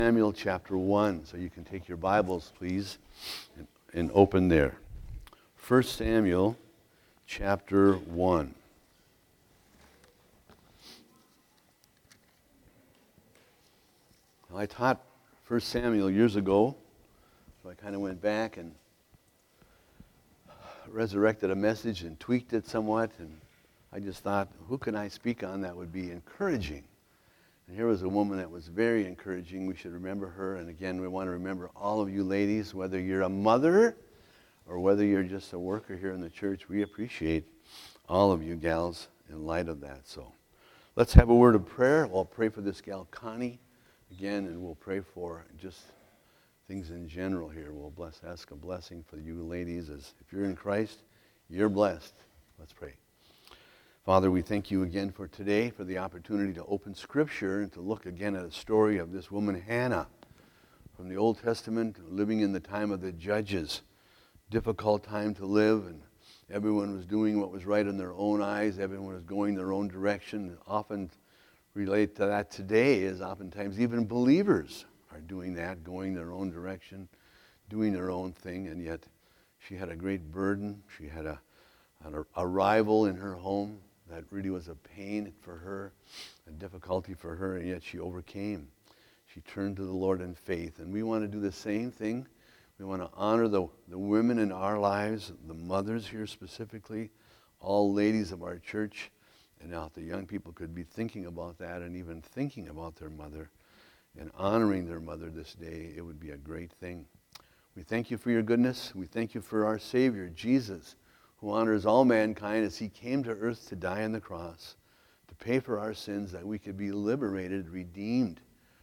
Samuel chapter 1. So you can take your Bibles, please, and open there. 1 Samuel chapter 1. I taught 1 Samuel years ago, so I kind of went back and resurrected a message and tweaked it somewhat, and I just thought, who can I speak on that would be encouraging? And here was a woman that was very encouraging. We should remember her. And again, we want to remember all of you ladies, whether you're a mother or whether you're just a worker here in the church. We appreciate all of you gals in light of that. So let's have a word of prayer. I'll pray for this gal Connie again, and we'll pray for just things in general here. We'll ask a blessing for you ladies. As if you're in Christ, you're blessed. Let's pray. Father, we thank you again for today, for the opportunity to open Scripture and to look again at a story of this woman Hannah from the Old Testament, living in the time of the Judges. Difficult time to live, and everyone was doing what was right in their own eyes. Everyone was going their own direction. Often relate to that today is oftentimes even believers are doing that, going their own direction, doing their own thing, and yet she had a great burden. She had a rival in her home that really was a pain for her, a difficulty for her, and yet she overcame. She turned to the Lord in faith, and we want to do the same thing. We want to honor the women in our lives, the mothers here specifically, all ladies of our church, and now if the young people could be thinking about that and even thinking about their mother and honoring their mother this day, it would be a great thing. We thank you for your goodness. We thank you for our Savior, Jesus, who honors all mankind as he came to earth to die on the cross, to pay for our sins, that we could be liberated, redeemed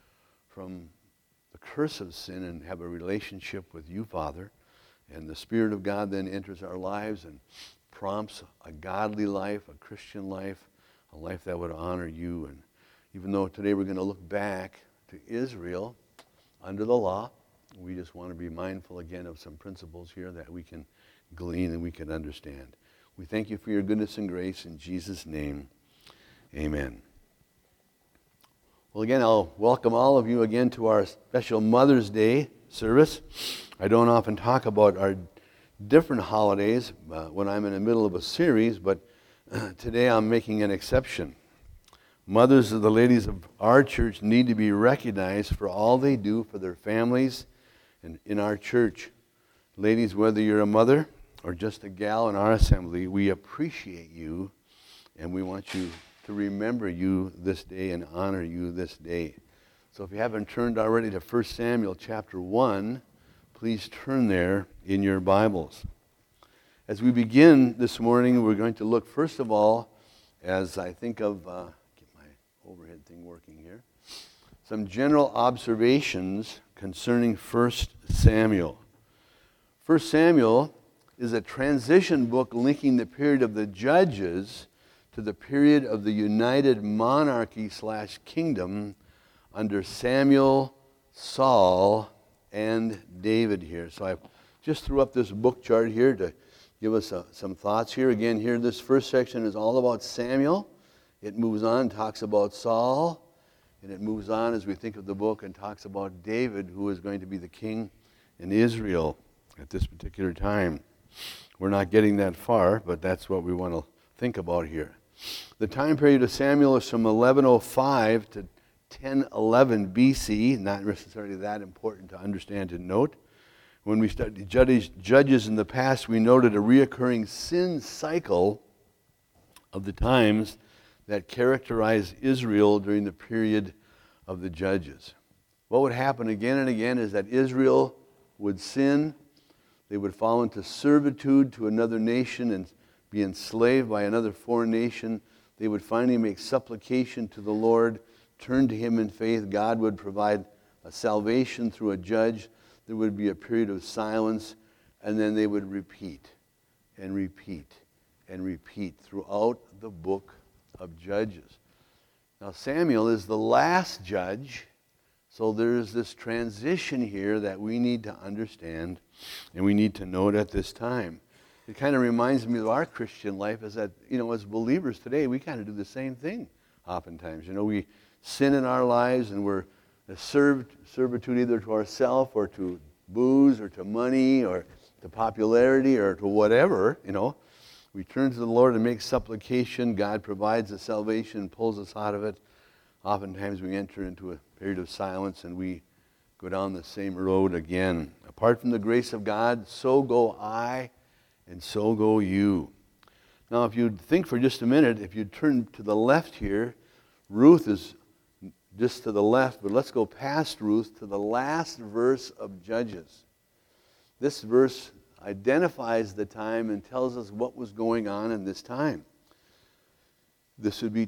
from the curse of sin and have a relationship with you, Father. And the Spirit of God then enters our lives and prompts a godly life, a Christian life, a life that would honor you. And even though today we're going to look back to Israel under the law, we just want to be mindful again of some principles here that we can glean and we can understand. We thank you for your goodness and grace in Jesus' name. Amen. Well, again, I'll welcome all of you again to our special Mother's Day service. I don't often talk about our different holidays when I'm in the middle of a series, but today I'm making an exception. Mothers of the ladies of our church need to be recognized for all they do for their families and in our church. Ladies, whether you're a mother or just a gal in our assembly, we appreciate you, and we want you to remember you this day and honor you this day. So if you haven't turned already to 1 Samuel chapter 1, please turn there in your Bibles. As we begin this morning, we're going to look first of all, as I think of, get my overhead thing working here, some general observations concerning 1 Samuel. 1 Samuel is a transition book linking the period of the Judges to the period of the united monarchy / kingdom under Samuel, Saul, and David here. So I just threw up this book chart here to give us some thoughts here. Again, here this first section is all about Samuel. It moves on, talks about Saul, and it moves on as we think of the book and talks about David, who is going to be the king in Israel at this particular time. We're not getting that far, but that's what we want to think about here. The time period of Samuel is from 1105 to 1011 BC, not necessarily that important to understand and note. When we studied Judges in the past, we noted a reoccurring sin cycle of the times that characterized Israel during the period of the Judges. What would happen again and again is that Israel would sin. They would fall into servitude to another nation and be enslaved by another foreign nation. They would finally make supplication to the Lord, turn to Him in faith. God would provide a salvation through a judge. There would be a period of silence, and then they would repeat and repeat and repeat throughout the book of Judges. Now, Samuel is the last judge, so there's this transition here that we need to understand and we need to note at this time. It kind of reminds me of our Christian life is that, as believers today, we kind of do the same thing oftentimes. We sin in our lives and we're servitude either to ourselves or to booze or to money or to popularity or to whatever, we turn to the Lord and make supplication. God provides the salvation, pulls us out of it. Oftentimes we enter into a period of silence and we go down the same road again. Apart from the grace of God, so go I and so go you. Now, if you think for just a minute, if you turn to the left here, Ruth is just to the left, but let's go past Ruth to the last verse of Judges. This verse identifies the time and tells us what was going on in this time. This would be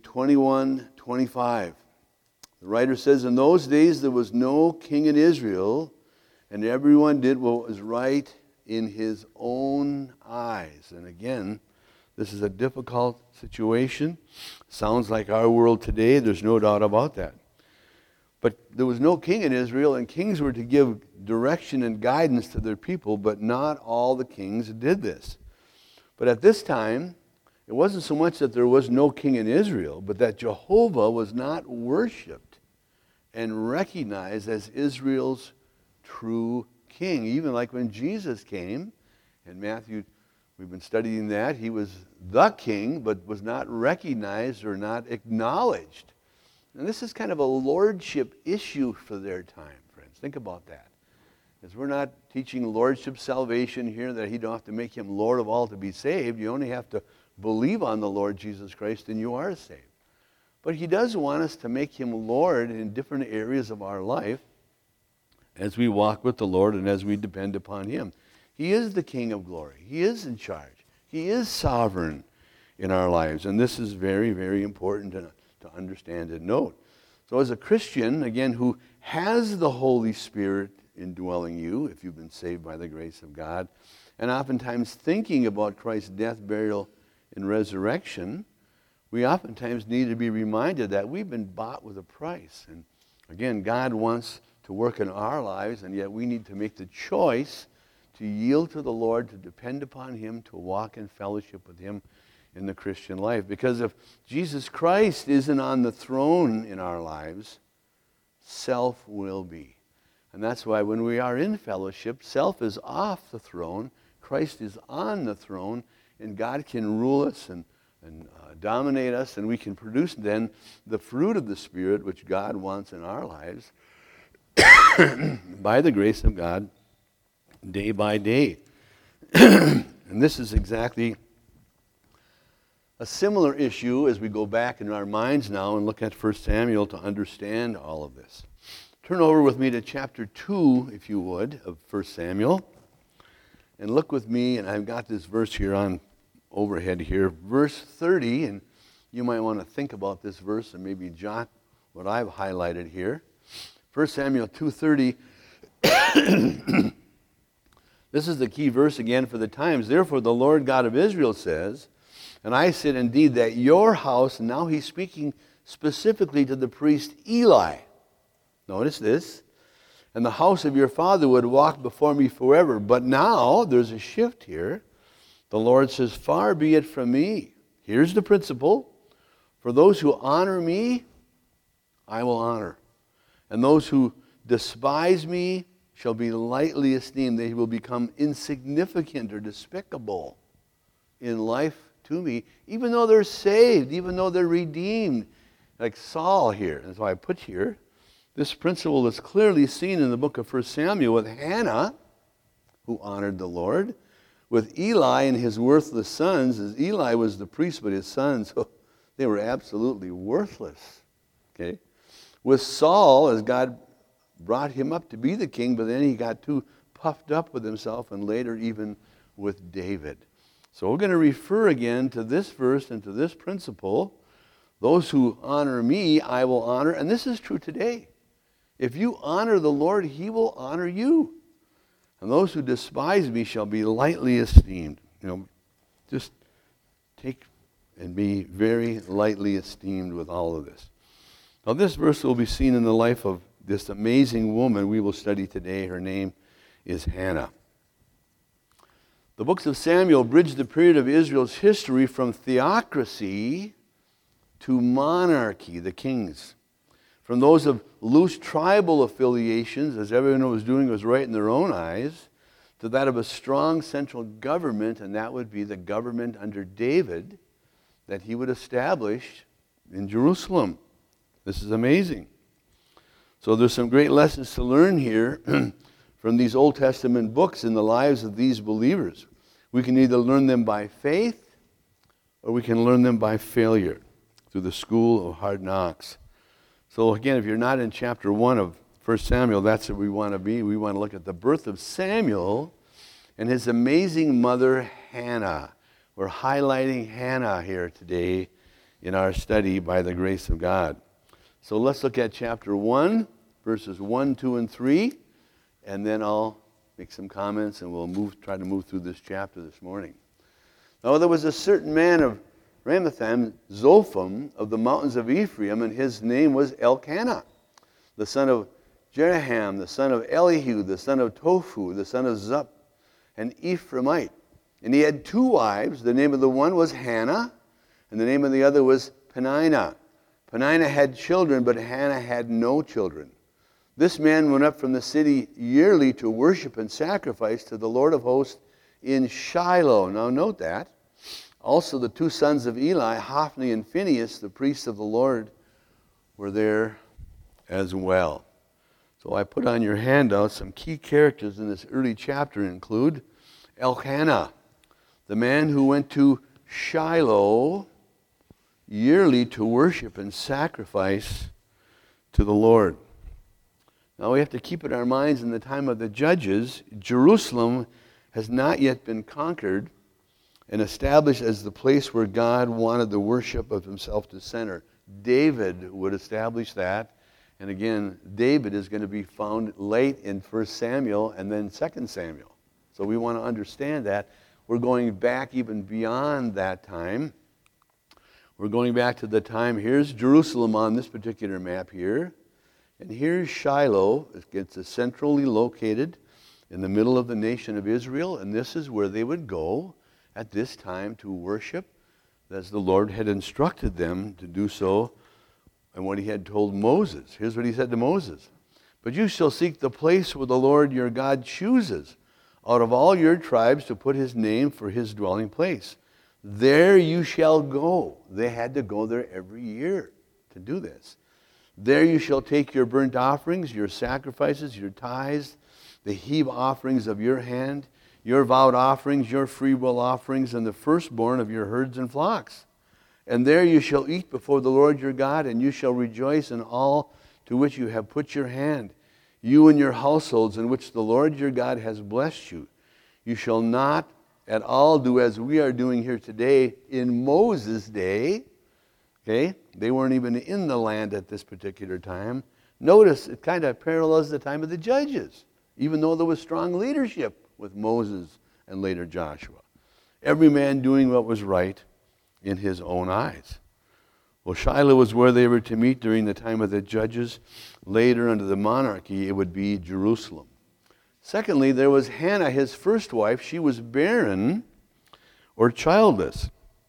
21:25. The writer says, in those days there was no king in Israel, and everyone did what was right in his own eyes. And again, this is a difficult situation. Sounds like our world today. There's no doubt about that. But there was no king in Israel, and kings were to give direction and guidance to their people, but not all the kings did this. But at this time, it wasn't so much that there was no king in Israel, but that Jehovah was not worshipped and recognized as Israel's true king. Even like when Jesus came, in Matthew, we've been studying that, he was the king, but was not recognized or not acknowledged. And this is kind of a lordship issue for their time, friends. Think about that. Because we're not teaching lordship salvation here, that you don't have to make him Lord of all to be saved. You only have to believe on the Lord Jesus Christ and you are saved. But he does want us to make him Lord in different areas of our life as we walk with the Lord and as we depend upon him. He is the King of glory. He is in charge. He is sovereign in our lives. And this is very, very important to understand and note. So as a Christian, again, who has the Holy Spirit indwelling you, if you've been saved by the grace of God, and oftentimes thinking about Christ's death, burial, and resurrection, we oftentimes need to be reminded that we've been bought with a price. And again, God wants to work in our lives, and yet we need to make the choice to yield to the Lord, to depend upon him, to walk in fellowship with him in the Christian life. Because if Jesus Christ isn't on the throne in our lives, self will be. And that's why when we are in fellowship, self is off the throne, Christ is on the throne, and God can rule us and dominate us, and we can produce then the fruit of the Spirit which God wants in our lives by the grace of God, day by day. And this is exactly a similar issue as we go back in our minds now and look at 1 Samuel to understand all of this. Turn over with me to chapter 2, if you would, of 1 Samuel. And look with me, and I've got this verse here on overhead here, verse 30, and you might want to think about this verse and maybe jot what I've highlighted here. 1 Samuel 2:30. This is the key verse again for the times. Therefore the Lord God of Israel says, and I said indeed that your house, and now he's speaking specifically to the priest Eli. Notice this. And the house of your father would walk before me forever. But now there's a shift here. The Lord says, far be it from me. Here's the principle. For those who honor me, I will honor. And those who despise me shall be lightly esteemed. They will become insignificant or despicable in life to me, even though they're saved, even though they're redeemed. Like Saul here. That's why I put here. This principle is clearly seen in the book of 1 Samuel with Hannah, who honored the Lord, with Eli and his worthless sons, as Eli was the priest, but his sons, they were absolutely worthless. Okay? With Saul, as God brought him up to be the king, but then he got too puffed up with himself, and later even with David. So we're going to refer again to this verse and to this principle. Those who honor me, I will honor. And this is true today. If you honor the Lord, he will honor you. And those who despise me shall be lightly esteemed. Just take and be very lightly esteemed with all of this. Now this verse will be seen in the life of this amazing woman we will study today. Her name is Hannah. The books of Samuel bridge the period of Israel's history from theocracy to monarchy, the kings. from those of loose tribal affiliations, as everyone was doing was right in their own eyes, to that of a strong central government, and that would be the government under David that he would establish in Jerusalem. This is amazing. So there's some great lessons to learn here from these Old Testament books in the lives of these believers. We can either learn them by faith or we can learn them by failure through the school of hard knocks. So again, if you're not in chapter 1 of 1 Samuel, that's what we want to be. We want to look at the birth of Samuel and his amazing mother, Hannah. We're highlighting Hannah here today in our study by the grace of God. So let's look at chapter 1, verses 1, 2, and 3, and then I'll make some comments and we'll try to move through this chapter this morning. Now there was a certain man of Ramathaim, Zophim, of the mountains of Ephraim, and his name was Elkanah, the son of Jeraham, the son of Elihu, the son of Tophu, the son of Zup, an Ephraimite. And he had 2 wives. The name of the one was Hannah, and the name of the other was Peninnah. Peninnah had children, but Hannah had no children. This man went up from the city yearly to worship and sacrifice to the Lord of hosts in Shiloh. Now note that. Also the 2 sons of Eli, Hophni and Phinehas, the priests of the Lord, were there as well. So I put on your handout some key characters in this early chapter include Elkanah, the man who went to Shiloh yearly to worship and sacrifice to the Lord. Now we have to keep in our minds in the time of the judges, Jerusalem has not yet been conquered and established as the place where God wanted the worship of himself to center. David would establish that. And again, David is going to be found late in 1 Samuel and then 2 Samuel. So we want to understand that. We're going back even beyond that time. We're going back to the time, here's Jerusalem on this particular map here. And here's Shiloh. It's centrally located in the middle of the nation of Israel. And this is where they would go at this time to worship as the Lord had instructed them to do so and what he had told Moses. Here's what he said to Moses. But you shall seek the place where the Lord your God chooses out of all your tribes to put his name for his dwelling place. There you shall go. They had to go there every year to do this. There you shall take your burnt offerings, your sacrifices, your tithes, the heave offerings of your hand, your vowed offerings, your freewill offerings, and the firstborn of your herds and flocks. And there you shall eat before the Lord your God, and you shall rejoice in all to which you have put your hand, you and your households in which the Lord your God has blessed you. You shall not at all do as we are doing here today in Moses' day. Okay? They weren't even in the land at this particular time. Notice it kind of parallels the time of the judges, even though there was strong leadership with Moses and later Joshua. Every man doing what was right in his own eyes. Well, Shiloh was where they were to meet during the time of the judges. Later, under the monarchy, it would be Jerusalem. Secondly, there was Hannah, his first wife. She was barren or childless.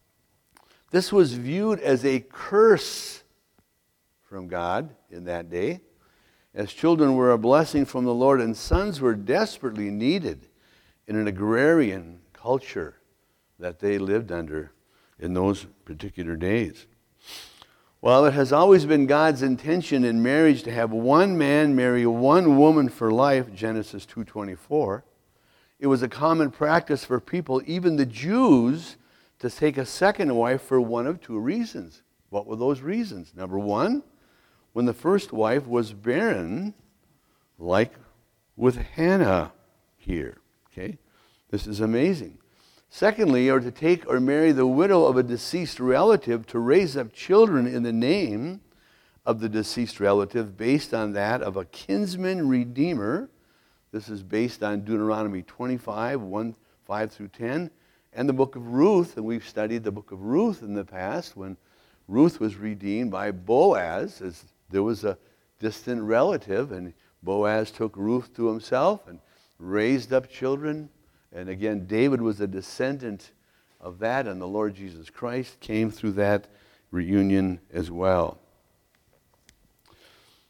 This was viewed as a curse from God in that day, as children were a blessing from the Lord and sons were desperately needed in an agrarian culture that they lived under in those particular days. Well, it has always been God's intention in marriage to have one man marry one woman for life, Genesis 2:24. It was a common practice for people, even the Jews, to take a second wife for one of 2 reasons. What were those reasons? Number 1, when the first wife was barren, like with Hannah here. Okay? This is amazing. Secondly, or to take or marry the widow of a deceased relative to raise up children in the name of the deceased relative based on that of a kinsman redeemer. This is based on Deuteronomy 25, 5 through 10, and the book of Ruth. And we've studied the book of Ruth in the past when Ruth was redeemed by Boaz, as there was a distant relative, and Boaz took Ruth to himself and raised up children. And again, David was a descendant of that, and the Lord Jesus Christ came through that reunion as well.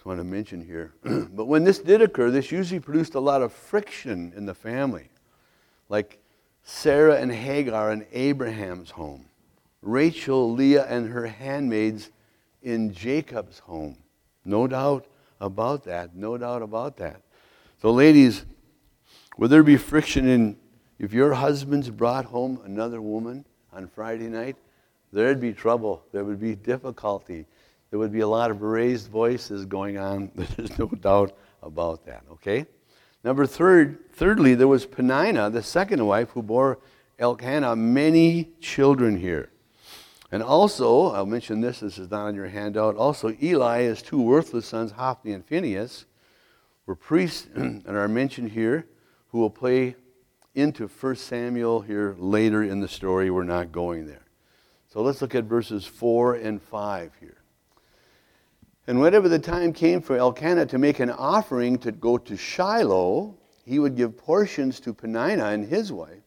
want to mention here. But when this did occur, this usually produced a lot of friction in the family. Like Sarah and Hagar in Abraham's home. Rachel, Leah, and her handmaids in Jacob's home. No doubt about that. No doubt about that. So ladies, would there be friction if your husband's brought home another woman on Friday night? There'd be trouble. There would be difficulty. There would be a lot of raised voices going on. There's no doubt about that, okay? Thirdly, there was Peninnah, the second wife, who bore Elkanah many children here. And also, I'll mention this is not on your handout, also Eli, his two worthless sons, Hophni and Phinehas, were priests and are mentioned here, who will play into 1 Samuel here later in the story. We're not going there. So let's look at verses 4 and 5 here. And whenever the time came for Elkanah to make an offering to go to Shiloh, he would give portions to Peninnah his wife,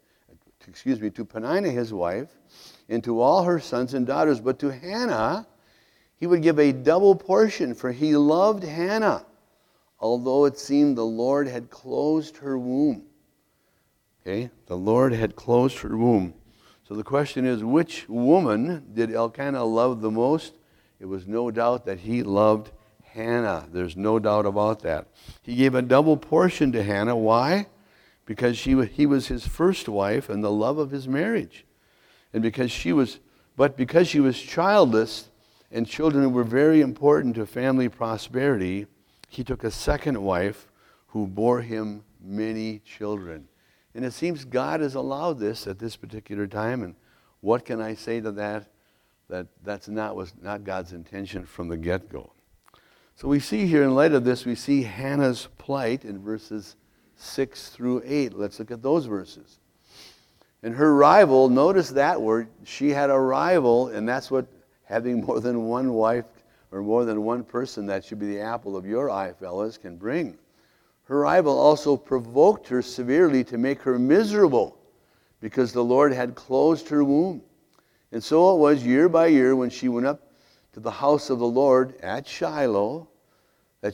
and to all her sons and daughters. But to Hannah, he would give a double portion, for he loved Hannah, although it seemed the Lord had closed her womb. Okay, the Lord had closed her womb. So the question is, which woman did Elkanah love the most? It was no doubt that he loved Hannah. There's no doubt about that. He gave a double portion to Hannah. Why? Because he was his first wife and the love of his marriage. And because she was childless and children were very important to family prosperity, he took a second wife who bore him many children. And it seems God has allowed this at this particular time. And what can I say to that? That was not God's intention from the get-go. So we see here, in light of this, we see Hannah's plight in verses 6 through 8. Let's look at those verses. And her rival, notice that word, she had a rival, and that's what having more than one wife or more than one person, that should be the apple of your eye, fellas, can bring. Her rival also provoked her severely to make her miserable, because the Lord had closed her womb. And so it was year by year when she went up to the house of the Lord at Shiloh that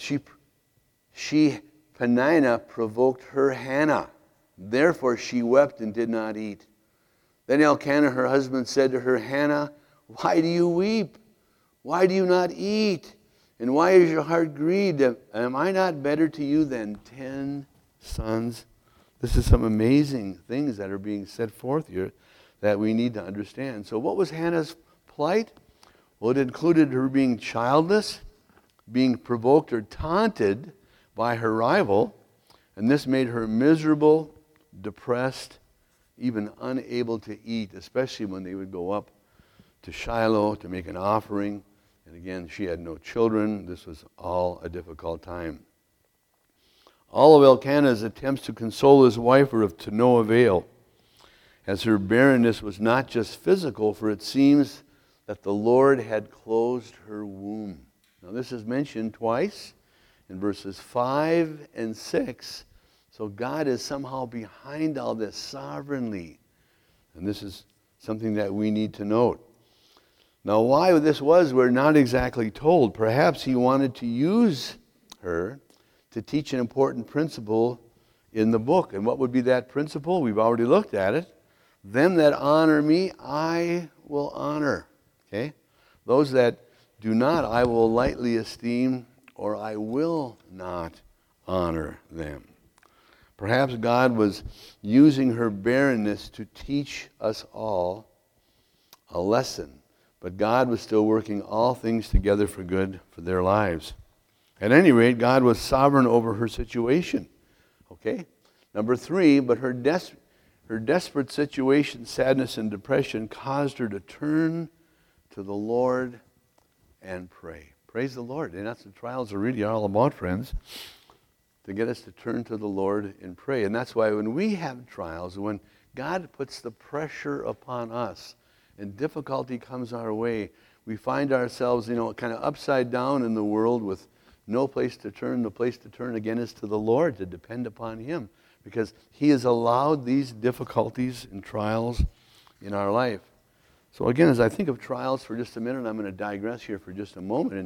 Peninnah provoked her Hannah. Therefore she wept and did not eat. Then Elkanah, her husband, said to her, Hannah, why do you weep? Why do you not eat? And why is your heart grieved? Am I not better to you than 10 sons? This is some amazing things that are being set forth here that we need to understand. So what was Hannah's plight? Well, it included her being childless, being provoked or taunted by her rival, and this made her miserable, depressed, even unable to eat, especially when they would go up to Shiloh to make an offering. And again, she had no children. This was all a difficult time. All of Elkanah's attempts to console his wife were to no avail, as her barrenness was not just physical, for it seems that the Lord had closed her womb. Now this is mentioned twice in verses 5 and 6. So God is somehow behind all this sovereignly. And this is something that we need to note. Now why this was, we're not exactly told. Perhaps he wanted to use her to teach an important principle in the book. And what would be that principle? We've already looked at it. Them that honor me, I will honor. Okay? Those that do not, I will lightly esteem, or I will not honor them. Perhaps God was using her barrenness to teach us all a lesson. But God was still working all things together for good for their lives. At any rate, God was sovereign over her situation. Okay? Number 3, but her desperate situation, sadness, and depression caused her to turn to the Lord and pray. Praise the Lord. And that's what trials are really all about, friends. To get us to turn to the Lord and pray. And that's why when we have trials, when God puts the pressure upon us and difficulty comes our way, we find ourselves, kind of upside down in the world with no place to turn. The place to turn again is to the Lord, to depend upon Him, because He has allowed these difficulties and trials in our life. So again, as I think of trials for just a minute, I'm going to digress here for just a moment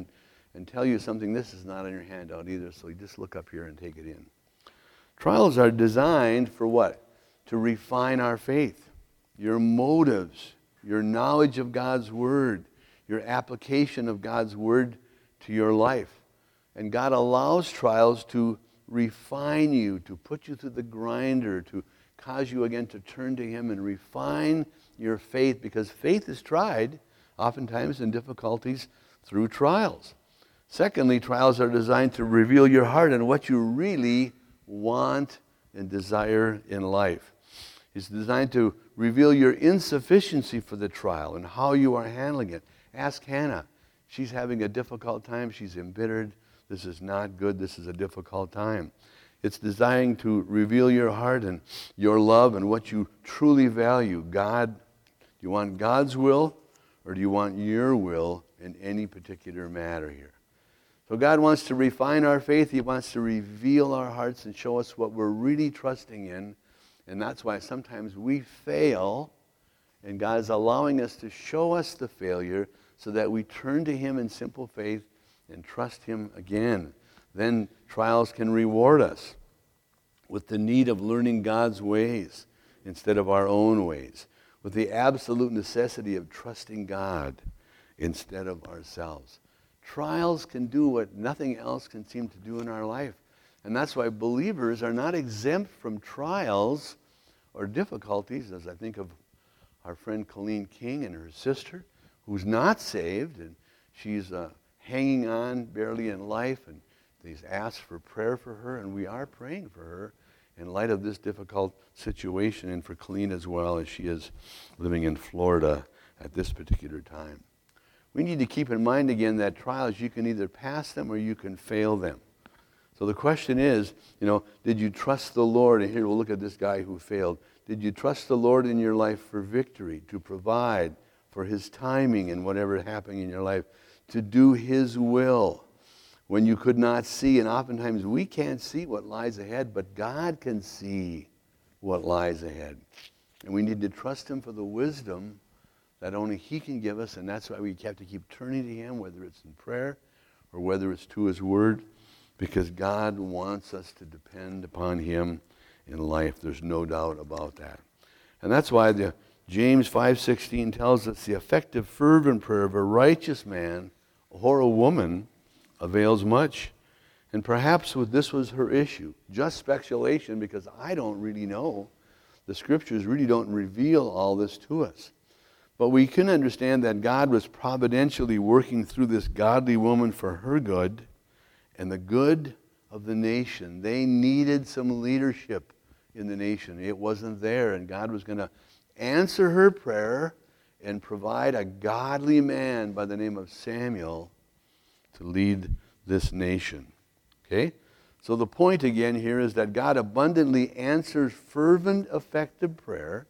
and tell you something. This is not on your handout either, so you just look up here and take it in. Trials are designed for what? To refine our faith, your motives, your knowledge of God's Word, your application of God's Word to your life. And God allows trials to refine you, to put you through the grinder, to cause you again to turn to Him and refine your faith, because faith is tried oftentimes in difficulties through trials. Secondly, trials are designed to reveal your heart and what you really want and desire in life. It's designed to reveal your insufficiency for the trial and how you are handling it. Ask Hannah. She's having a difficult time. She's embittered. This is not good. This is a difficult time. It's designed to reveal your heart and your love and what you truly value. God, do you want God's will, or do you want your will in any particular matter here? So God wants to refine our faith. He wants to reveal our hearts and show us what we're really trusting in. And that's why sometimes we fail, and God is allowing us to show us the failure so that we turn to Him in simple faith and trust Him again. Then trials can reward us with the need of learning God's ways instead of our own ways, with the absolute necessity of trusting God instead of ourselves. Trials can do what nothing else can seem to do in our life. And that's why believers are not exempt from trials or difficulties, as I think of our friend Colleen King and her sister, who's not saved, and she's hanging on barely in life, and they've asked for prayer for her, and we are praying for her in light of this difficult situation, and for Colleen as well, as she is living in Florida at this particular time. We need to keep in mind again that trials, you can either pass them or you can fail them. So the question is, did you trust the Lord? And here we'll look at this guy who failed. Did you trust the Lord in your life for victory, to provide for His timing in whatever happening in your life, to do His will when you could not see? And oftentimes we can't see what lies ahead, but God can see what lies ahead. And we need to trust Him for the wisdom that only He can give us, and that's why we have to keep turning to Him, whether it's in prayer or whether it's to His Word, because God wants us to depend upon Him in life. There's no doubt about that. And that's why James 5:16 tells us the effective fervent prayer of a righteous man or a woman avails much. And perhaps this was her issue. Just speculation, because I don't really know. The Scriptures really don't reveal all this to us. But we can understand that God was providentially working through this godly woman for her good and the good of the nation. They needed some leadership in the nation. It wasn't there, and God was going to answer her prayer and provide a godly man by the name of Samuel to lead this nation. Okay? So the point again here is that God abundantly answers fervent, effective prayer,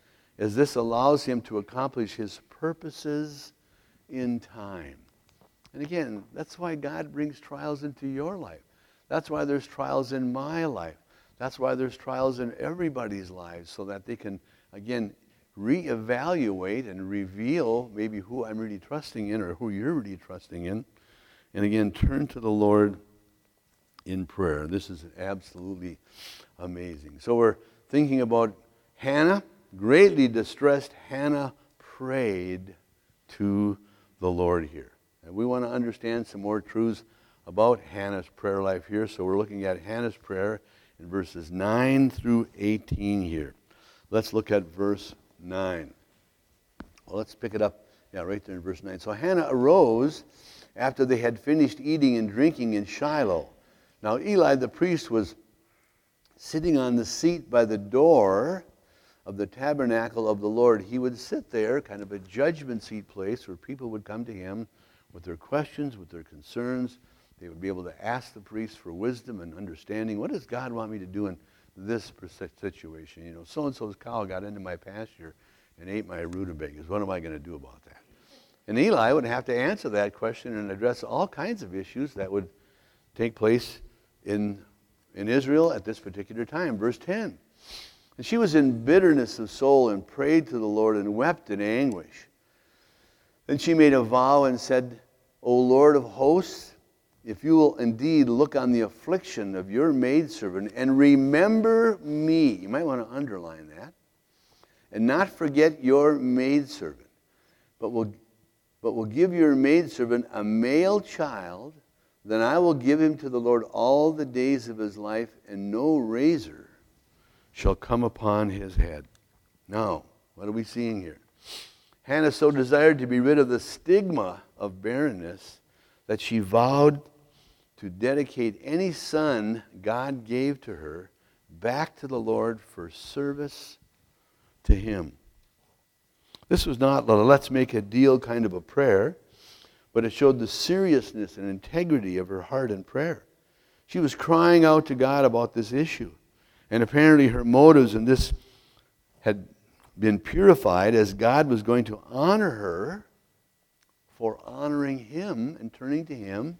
as this allows Him to accomplish His purposes in time. And again, that's why God brings trials into your life. That's why there's trials in my life. That's why there's trials in everybody's lives, so that they can, again, reevaluate and reveal maybe who I'm really trusting in or who you're really trusting in. And again, turn to the Lord in prayer. This is absolutely amazing. So we're thinking about Hannah. Greatly distressed, Hannah prayed to the Lord here. And we want to understand some more truths about Hannah's prayer life here. So we're looking at Hannah's prayer in verses 9 through 18 here. Let's look at verse 9. Well, let's pick it up, right there in verse 9. So Hannah arose after they had finished eating and drinking in Shiloh. Now Eli the priest was sitting on the seat by the door of the tabernacle of the Lord. He would sit there, kind of a judgment seat place, where people would come to him with their questions, with their concerns. They would be able to ask the priest for wisdom and understanding. What does God want me to do in this situation? So-and-so's cow got into my pasture and ate my rutabagas. What am I going to do about that? And Eli would have to answer that question and address all kinds of issues that would take place in Israel at this particular time. Verse 10. And she was in bitterness of soul and prayed to the Lord and wept in anguish. Then she made a vow and said, O Lord of hosts, if you will indeed look on the affliction of your maidservant and remember me, you might want to underline that, and not forget your maidservant, but will give your maidservant a male child, then I will give him to the Lord all the days of his life, and no razor shall come upon his head. Now, what are we seeing here? Hannah so desired to be rid of the stigma of barrenness that she vowed to dedicate any son God gave to her back to the Lord for service to him. This was not a let's make a deal kind of a prayer, but it showed the seriousness and integrity of her heart in prayer. She was crying out to God about this issue. And apparently her motives in this had been purified as God was going to honor her for honoring him and turning to him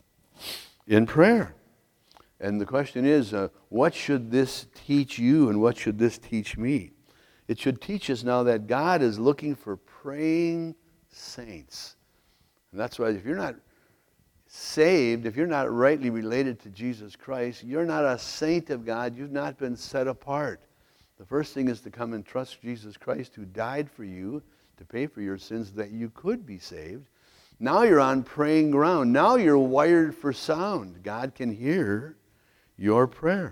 in prayer. And the question is, what should this teach you and what should this teach me? It should teach us now that God is looking for praying saints. And that's why if you're not saved, if you're not rightly related to Jesus Christ, you're not a saint of God. You've not been set apart. The first thing is to come and trust Jesus Christ, who died for you to pay for your sins that you could be saved. Now you're on praying ground. Now you're wired for sound. God can hear your prayer.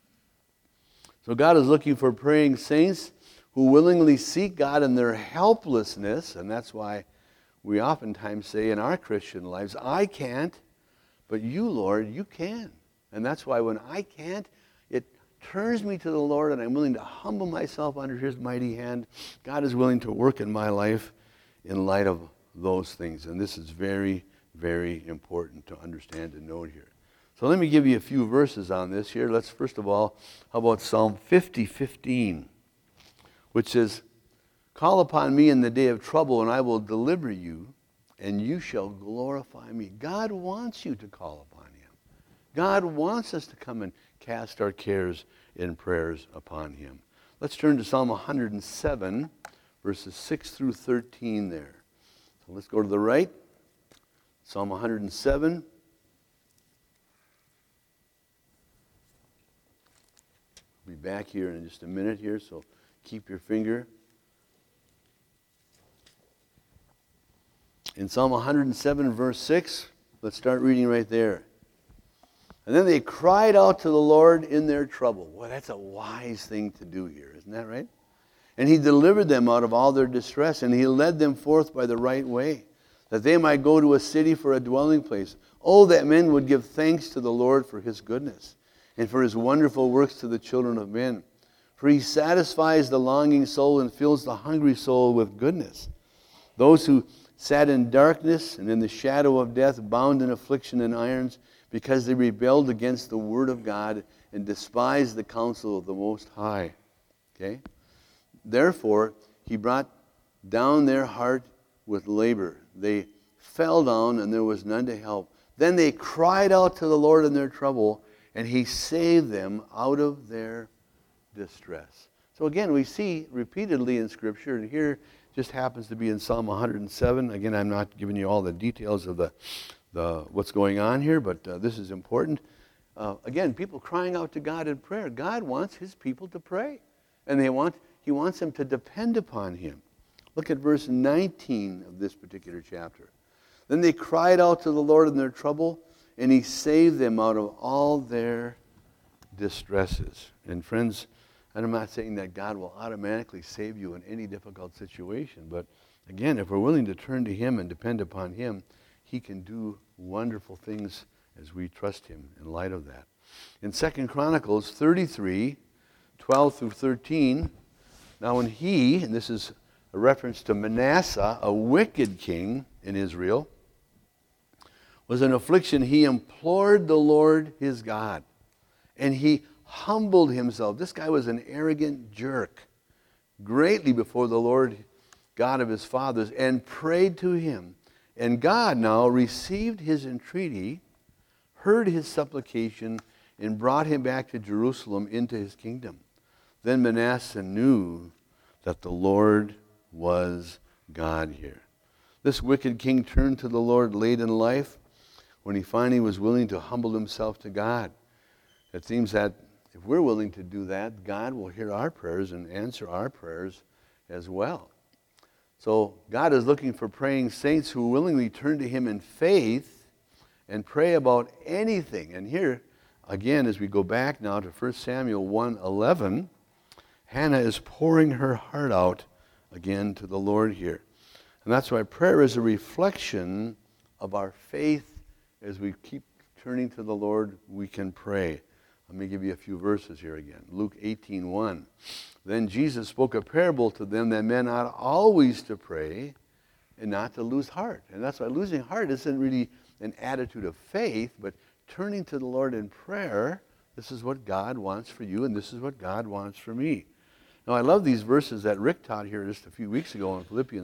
So God is looking for praying saints who willingly seek God in their helplessness, and that's why we oftentimes say in our Christian lives, I can't, but you, Lord, you can. And that's why when I can't, it turns me to the Lord, and I'm willing to humble myself under his mighty hand. God is willing to work in my life in light of those things. And this is very, very important to understand and note here. So let me give you a few verses on this here. Let's first of all, how about Psalm 50:15, which says, call upon me in the day of trouble, and I will deliver you, and you shall glorify me. God wants you to call upon him. God wants us to come and cast our cares and prayers upon him. Let's turn to Psalm 107, verses 6 through 13 there. So let's go to the right. Psalm 107. We'll be back here in just a minute here, so keep your finger. In Psalm 107, verse 6, let's start reading right there. And then they cried out to the Lord in their trouble. Well, that's a wise thing to do here, isn't that right? And he delivered them out of all their distress, and he led them forth by the right way, that they might go to a city for a dwelling place. Oh, that men would give thanks to the Lord for his goodness, and for his wonderful works to the children of men. For he satisfies the longing soul and fills the hungry soul with goodness. Those who sat in darkness and in the shadow of death, bound in affliction and irons, because they rebelled against the word of God and despised the counsel of the Most High. Okay? Therefore, he brought down their heart with labor. They fell down, and there was none to help. Then they cried out to the Lord in their trouble, and he saved them out of their distress. So again, we see repeatedly in Scripture, and here just happens to be in Psalm 107. Again, I'm not giving you all the details of the what's going on here, but this is important. Again, people crying out to God in prayer. God wants his people to pray, and he wants them to depend upon him. Look at verse 19 of this particular chapter. Then they cried out to the Lord in their trouble, and he saved them out of all their distresses. And friends, and I'm not saying that God will automatically save you in any difficult situation, but again, if we're willing to turn to him and depend upon him, he can do wonderful things as we trust him in light of that. In 2 Chronicles 33, 12 through 13, now when he, and this is a reference to Manasseh, a wicked king in Israel, was in affliction, he implored the Lord his God, and he humbled himself. This guy was an arrogant jerk, greatly before the Lord God of his fathers, and prayed to him. And God now received his entreaty, heard his supplication, and brought him back to Jerusalem into his kingdom. Then Manasseh knew that the Lord was God here. This wicked king turned to the Lord late in life, when he finally was willing to humble himself to God. It seems that if we're willing to do that, God will hear our prayers and answer our prayers as well. So God is looking for praying saints who willingly turn to him in faith and pray about anything. And here, again, as we go back now to 1 Samuel 1:11, Hannah is pouring her heart out again to the Lord here. And that's why prayer is a reflection of our faith. As we keep turning to the Lord, we can pray. Let me give you a few verses here again. Luke 18:1. Then Jesus spoke a parable to them that men ought always to pray and not to lose heart. And that's why losing heart isn't really an attitude of faith, but turning to the Lord in prayer. This is what God wants for you, and this is what God wants for me. Now, I love these verses that Rick taught here just a few weeks ago in Philippians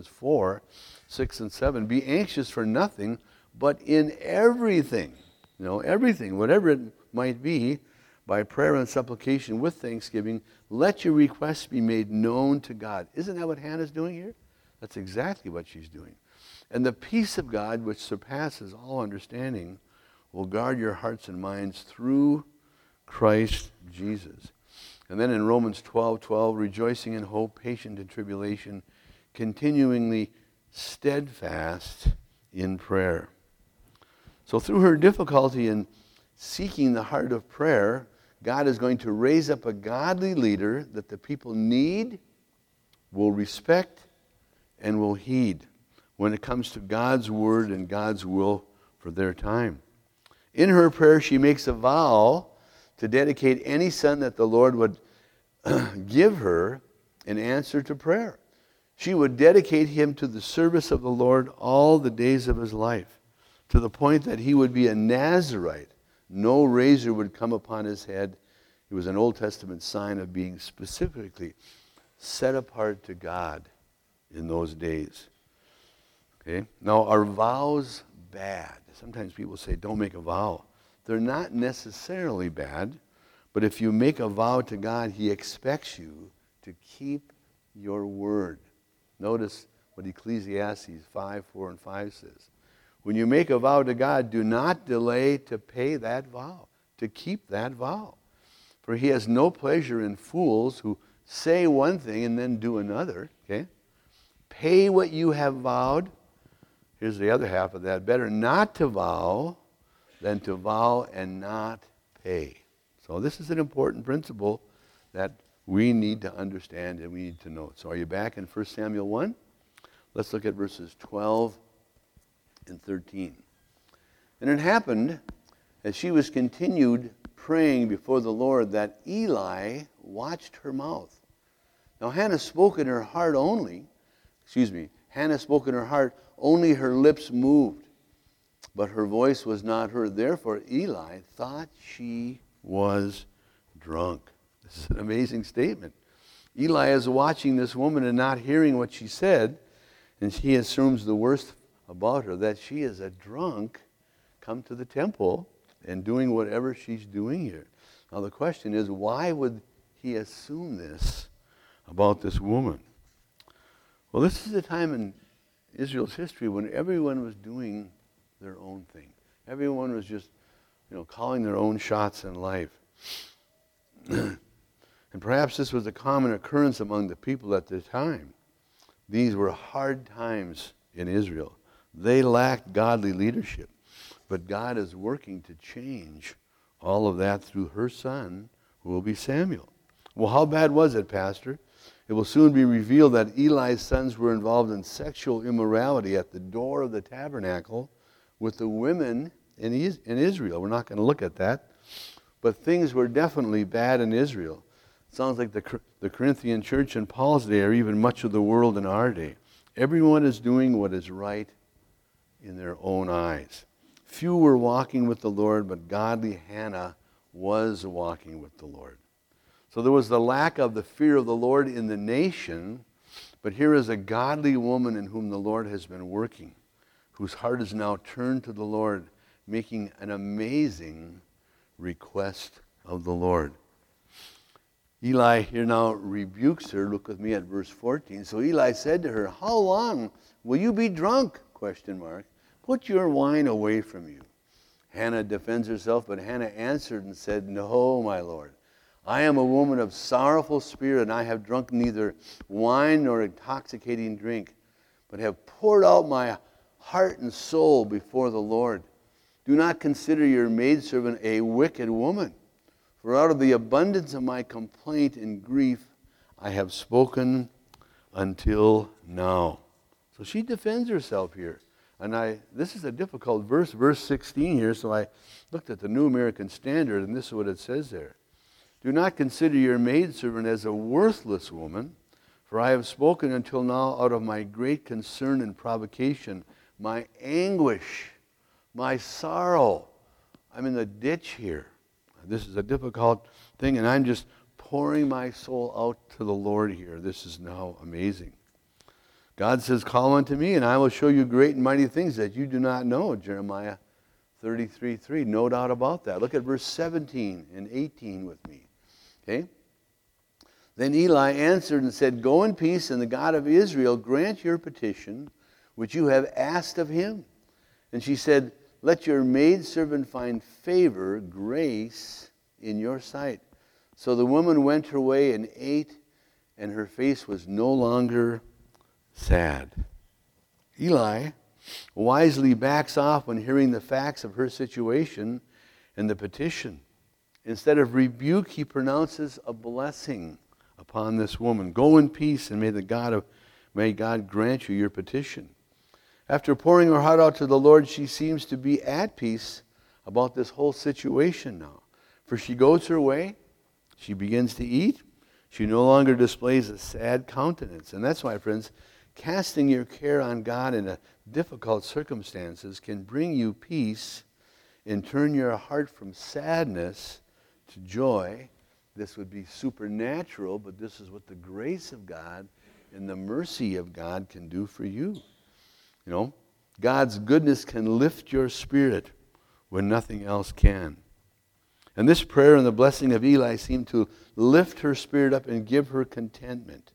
4:6 and 7. Be anxious for nothing, but in everything, everything, whatever it might be, by prayer and supplication with thanksgiving, let your requests be made known to God. Isn't that what Hannah's doing here? That's exactly what she's doing. And the peace of God, which surpasses all understanding, will guard your hearts and minds through Christ Jesus. And then in Romans 12:12, rejoicing in hope, patient in tribulation, continuingly steadfast in prayer. So through her difficulty in seeking the heart of prayer, God is going to raise up a godly leader that the people need, will respect, and will heed when it comes to God's word and God's will for their time. In her prayer, she makes a vow to dedicate any son that the Lord would give her in answer to prayer. She would dedicate him to the service of the Lord all the days of his life, to the point that he would be a Nazirite. No razor would come upon his head. It was an Old Testament sign of being specifically set apart to God in those days. Okay? Now, are vows bad? Sometimes people say, don't make a vow. They're not necessarily bad, but if you make a vow to God, he expects you to keep your word. Notice what Ecclesiastes 5:4 and 5 says. When you make a vow to God, do not delay to pay that vow, to keep that vow. For he has no pleasure in fools who say one thing and then do another. Okay? Pay what you have vowed. Here's the other half of that. Better not to vow than to vow and not pay. So this is an important principle that we need to understand and we need to know. So are you back in 1 Samuel 1? Let's look at verses 12 and 13. And it happened, as she was continued praying before the Lord, that Eli watched her mouth. Now Hannah spoke in her heart, only her lips moved, but her voice was not heard. Therefore Eli thought she was drunk. This is an amazing statement. Eli is watching this woman and not hearing what she said, and he assumes the worst about her, that she is a drunk come to the temple and doing whatever she's doing here. Now the question is, why would he assume this about this woman? Well, this is a time in Israel's history when everyone was doing their own thing. Everyone was just, calling their own shots in life. And perhaps this was a common occurrence among the people at the time. These were hard times in Israel. They lacked godly leadership. But God is working to change all of that through her son, who will be Samuel. Well, how bad was it, Pastor? It will soon be revealed that Eli's sons were involved in sexual immorality at the door of the tabernacle with the women in Israel. We're not going to look at that. But things were definitely bad in Israel. It sounds like the Corinthian church in Paul's day, or even much of the world in our day. Everyone is doing what is right in their own eyes. Few were walking with the Lord, but godly Hannah was walking with the Lord. So there was the lack of the fear of the Lord in the nation, but here is a godly woman in whom the Lord has been working, whose heart is now turned to the Lord, making an amazing request of the Lord. Eli here now rebukes her. Look with me at verse 14. So Eli said to her, "How long will you be drunk?" ? Put your wine away from you. Hannah defends herself, but Hannah answered and said, "No, my Lord. I am a woman of sorrowful spirit, and I have drunk neither wine nor intoxicating drink, but have poured out my heart and soul before the Lord. Do not consider your maidservant a wicked woman, for out of the abundance of my complaint and grief I have spoken until now." So she defends herself here. And this is a difficult verse 16 here, so I looked at the New American Standard, and this is what it says there. "Do not consider your maidservant as a worthless woman, for I have spoken until now out of my great concern and provocation, my anguish, my sorrow." I'm in the ditch here. This is a difficult thing, and I'm just pouring my soul out to the Lord here. This is now amazing. God says, "Call unto me, and I will show you great and mighty things that you do not know." Jeremiah 33:3, no doubt about that. Look at verse 17 and 18 with me. Okay? "Then Eli answered and said, Go in peace, and the God of Israel grant your petition, which you have asked of him. And she said, Let your maidservant find favor, grace in your sight. So the woman went her way and ate, and her face was no longer sad." Eli wisely backs off when hearing the facts of her situation and the petition. Instead of rebuke, he pronounces a blessing upon this woman. "Go in peace, and may God grant you your petition." After pouring her heart out to the Lord, she seems to be at peace about this whole situation now. For she goes her way, she begins to eat, she no longer displays a sad countenance. And that's why, friends, casting your care on God in difficult circumstances can bring you peace and turn your heart from sadness to joy. This would be supernatural, but this is what the grace of God and the mercy of God can do for you. You know, God's goodness can lift your spirit when nothing else can. And this prayer and the blessing of Eli seem to lift her spirit up and give her contentment.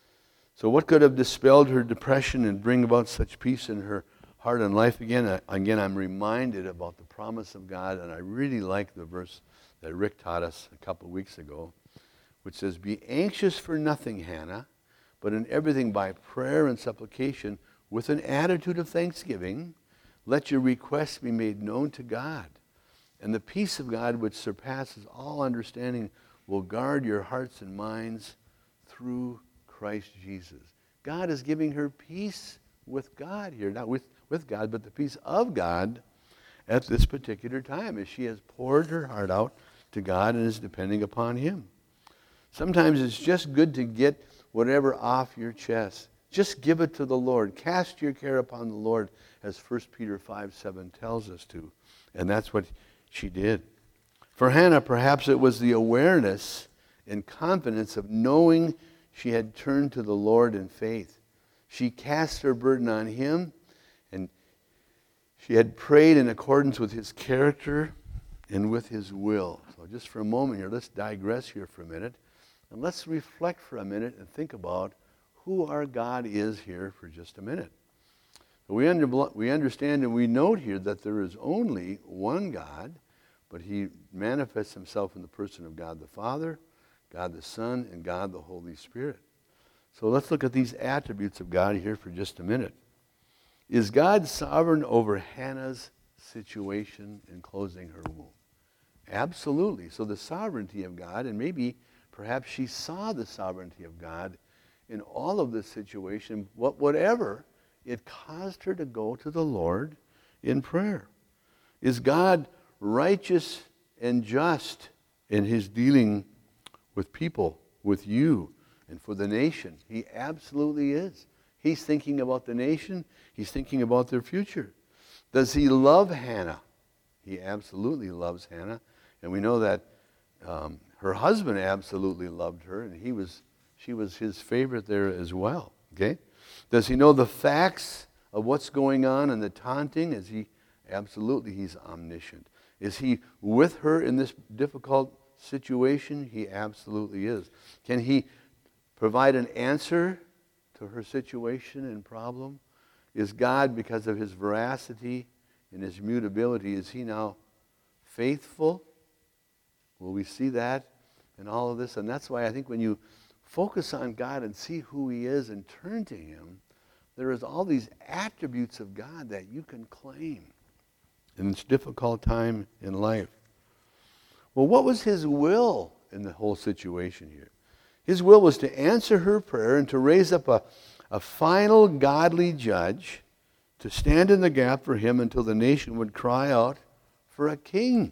So what could have dispelled her depression and bring about such peace in her heart and life again? I'm reminded about the promise of God, and I really like the verse that Rick taught us a couple weeks ago, which says, "Be anxious for nothing, Hannah, but in everything by prayer and supplication, with an attitude of thanksgiving, let your requests be made known to God. And the peace of God, which surpasses all understanding, will guard your hearts and minds through Christ Jesus." God is giving her peace with God here, not with God, but the peace of God at this particular time as she has poured her heart out to God and is depending upon him. Sometimes it's just good to get whatever off your chest. Just give it to the Lord. Cast your care upon the Lord, as 1 Peter 5:7 tells us to. And that's what she did. For Hannah, perhaps it was the awareness and confidence of knowing she had turned to the Lord in faith. She cast her burden on him, and she had prayed in accordance with his character and with his will. So just for a moment here, let's digress here for a minute, and let's reflect for a minute and think about who our God is here for just a minute. We understand and we note here that there is only one God, but he manifests himself in the person of God the Father, God the Son, and God the Holy Spirit. So let's look at these attributes of God here for just a minute. Is God sovereign over Hannah's situation in closing her womb? Absolutely. So the sovereignty of God, and maybe perhaps she saw the sovereignty of God in all of this situation, whatever, it caused her to go to the Lord in prayer. Is God righteous and just in his dealing with people, with you, and for the nation? He absolutely is. He's thinking about the nation. He's thinking about their future. Does he love Hannah? He absolutely loves Hannah. And we know that her husband absolutely loved her, and she was his favorite there as well. Okay? Does he know the facts of what's going on and the taunting? Absolutely, he's omniscient. Is he with her in this difficult situation? He absolutely is. Can he provide an answer to her situation and problem? Is God, because of his veracity and his mutability, is he now faithful? Will we see that in all of this? And that's why I think when you focus on God and see who He is and turn to Him, there is all these attributes of God that you can claim in this difficult time in life. Well, what was His will in the whole situation here? His will was to answer her prayer and to raise up a final godly judge to stand in the gap for him until the nation would cry out for a king.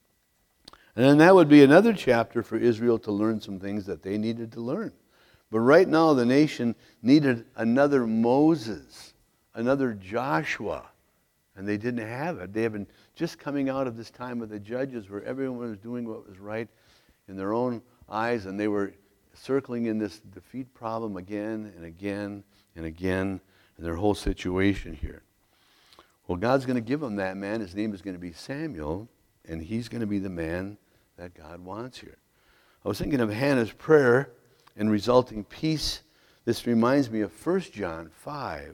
And then that would be another chapter for Israel to learn some things that they needed to learn. But right now the nation needed another Moses, another Joshua, and they didn't have it. They have been just coming out of this time of the judges where everyone was doing what was right in their own eyes, and they were circling in this defeat problem again and again and again in their whole situation here. Well, God's going to give them that man. His name is going to be Samuel, and he's going to be the man that God wants here. I was thinking of Hannah's prayer and resulting peace. This reminds me of 1 John 5,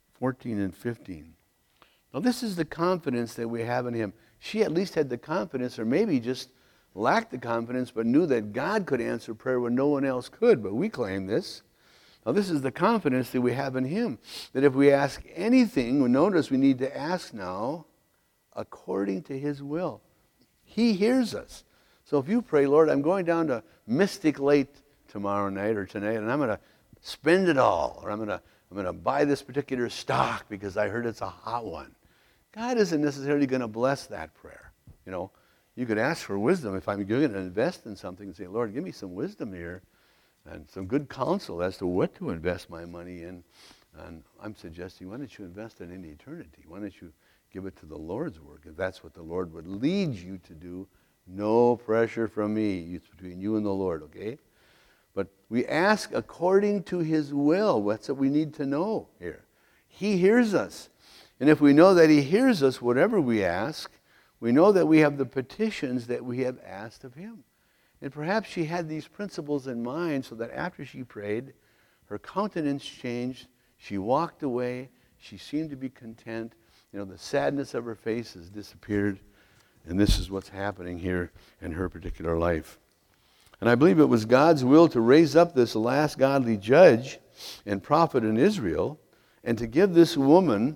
14 and 15. Now, this is the confidence that we have in Him. She at least had the confidence, or maybe just lacked the confidence, but knew that God could answer prayer when no one else could. But we claim this. Now, this is the confidence that we have in Him, that if we ask anything, notice we need to ask now according to His will. He hears us. So if you pray, Lord, I'm going down to Mystic Lake tomorrow night or tonight, and I'm going to spend it all, or I'm going to buy this particular stock because I heard it's a hot one. God isn't necessarily going to bless that prayer. You know, you could ask for wisdom. If I'm going to invest in something, and say, Lord, give me some wisdom here and some good counsel as to what to invest my money in. And I'm suggesting, why don't you invest it in eternity? Why don't you give it to the Lord's work? If that's what the Lord would lead you to do, no pressure from me. It's between you and the Lord, okay? But we ask according to His will. That's what we need to know here. He hears us. And if we know that He hears us, whatever we ask, we know that we have the petitions that we have asked of Him. And perhaps she had these principles in mind so that after she prayed, her countenance changed. She walked away. She seemed to be content. You know, the sadness of her face has disappeared. And this is what's happening here in her particular life. And I believe it was God's will to raise up this last godly judge and prophet in Israel, and to give this woman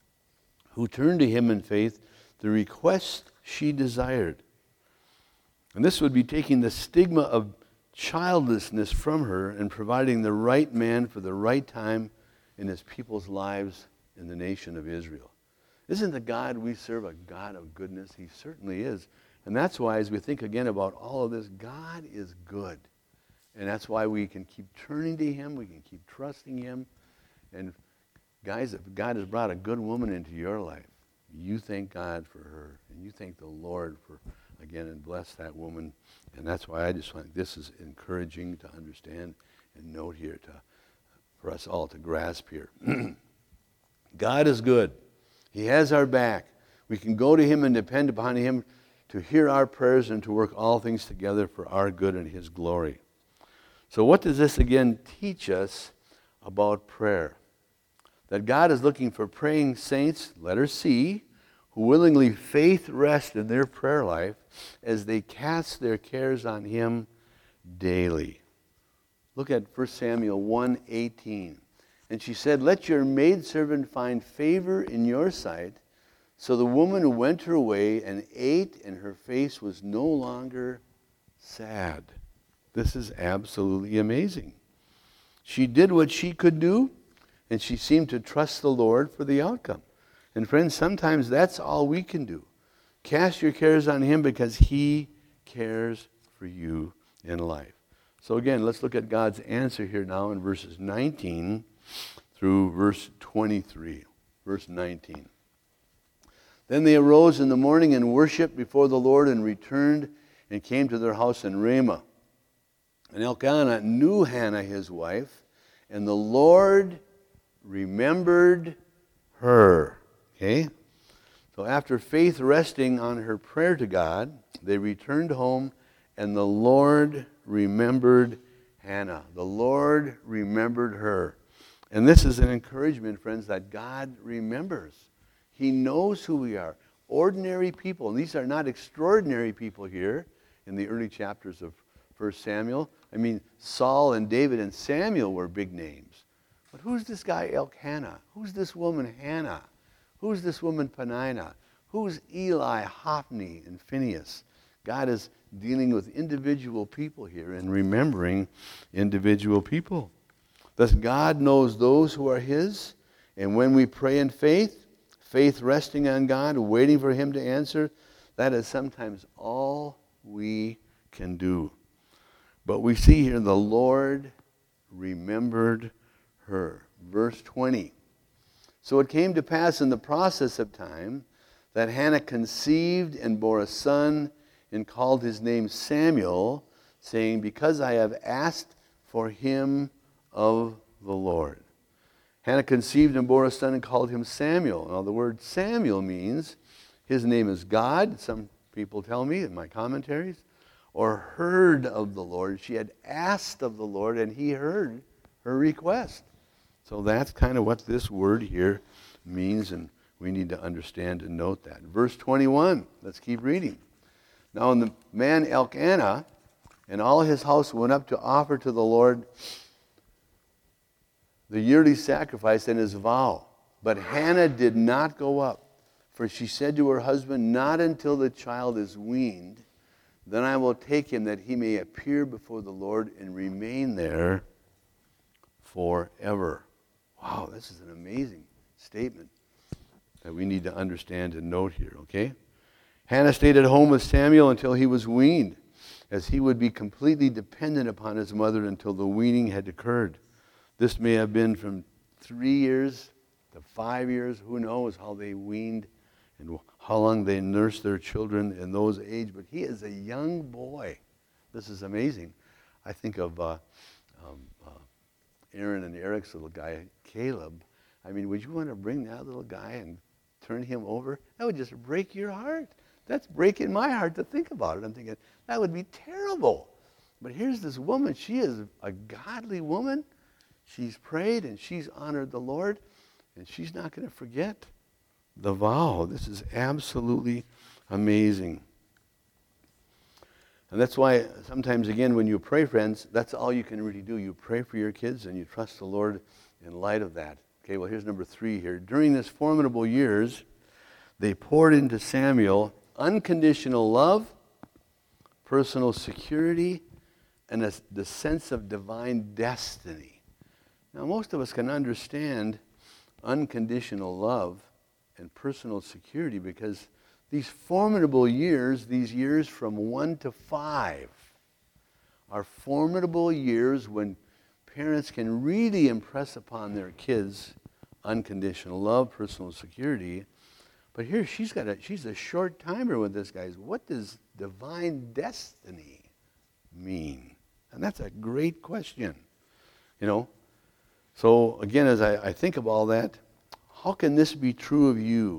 who turned to Him in faith the request she desired. And this would be taking the stigma of childlessness from her and providing the right man for the right time in His people's lives in the nation of Israel. Isn't the God we serve a God of goodness? He certainly is. And that's why, as we think again about all of this, God is good. And that's why we can keep turning to Him. We can keep trusting Him. And guys, if God has brought a good woman into your life, you thank God for her. And you thank the Lord for, again, and bless that woman. And that's why I just think this is encouraging to understand and note here for us all to grasp here. God is good. He has our back. We can go to Him and depend upon Him to hear our prayers and to work all things together for our good and His glory. So what does this again teach us about prayer? That God is looking for praying saints, letter C, who willingly faith rest in their prayer life as they cast their cares on Him daily. Look at 1 Samuel 1:18. And she said, let your maidservant find favor in your sight. So the woman went her way and ate, and her face was no longer sad. This is absolutely amazing. She did what she could do, and she seemed to trust the Lord for the outcome. And friends, sometimes that's all we can do. Cast your cares on Him because He cares for you in life. So again, let's look at God's answer here now in verses 19 through verse 23. Verse 19. Then they arose in the morning and worshipped before the Lord and returned and came to their house in Ramah. And Elkanah knew Hannah his wife, and the Lord remembered her. Okay? So after faith resting on her prayer to God, they returned home, and the Lord remembered Hannah. The Lord remembered her. And this is an encouragement, friends, that God remembers. He knows who we are. ordinary people. And these are not extraordinary people here in the early chapters of 1 Samuel. I mean, Saul and David and Samuel were big names. But who's this guy Elkanah? Who's this woman Hannah? Who's this woman Peninnah? Who's Eli, Hophni, and Phinehas? God is dealing with individual people here and remembering individual people. Thus, God knows those who are His, and when we pray in faith, faith resting on God, waiting for Him to answer, that is sometimes all we can do. But we see here the Lord remembered her. Verse 20. So it came to pass in the process of time that Hannah conceived and bore a son and called his name Samuel, saying, because I have asked for him of the Lord. Hannah conceived and bore a son and called him Samuel. Now the word Samuel means his name is God, some people tell me in my commentaries, or heard of the Lord. She had asked of the Lord and He heard her request. So that's kind of what this word here means, and we need to understand and note that. Verse 21, let's keep reading. Now when the man Elkanah and all his house went up to offer to the Lord the yearly sacrifice and his vow, but Hannah did not go up, for she said to her husband, not until the child is weaned, then I will take him that he may appear before the Lord and remain there forever. Wow, this is an amazing statement that we need to understand and note here, okay? Hannah stayed at home with Samuel until he was weaned, as he would be completely dependent upon his mother until the weaning had occurred. This may have been from 3 years to 5 years. Who knows how they weaned and how long they nursed their children in those age. But he is a young boy. This is amazing. I think of Aaron and Eric's little guy, Caleb. I mean, would you want to bring that little guy and turn him over? That would just break your heart. That's breaking my heart to think about it. I'm thinking, that would be terrible. But here's this woman. She is a godly woman. She's prayed and she's honored the Lord, and she's not going to forget the vow. This is absolutely amazing. And that's why sometimes, again, when you pray, friends, that's all you can really do. You pray for your kids and you trust the Lord in light of that. Okay, well, here's number 3 here. During this formidable years, they poured into Samuel unconditional love, personal security, and the sense of divine destiny. Now, most of us can understand unconditional love and personal security because these formidable years, these years from 1 to 5, are formidable years when parents can really impress upon their kids unconditional love, personal security. But here she's a short timer with this guy. What does divine destiny mean? And that's a great question, you know. So again, as I think of all that, how can this be true of you?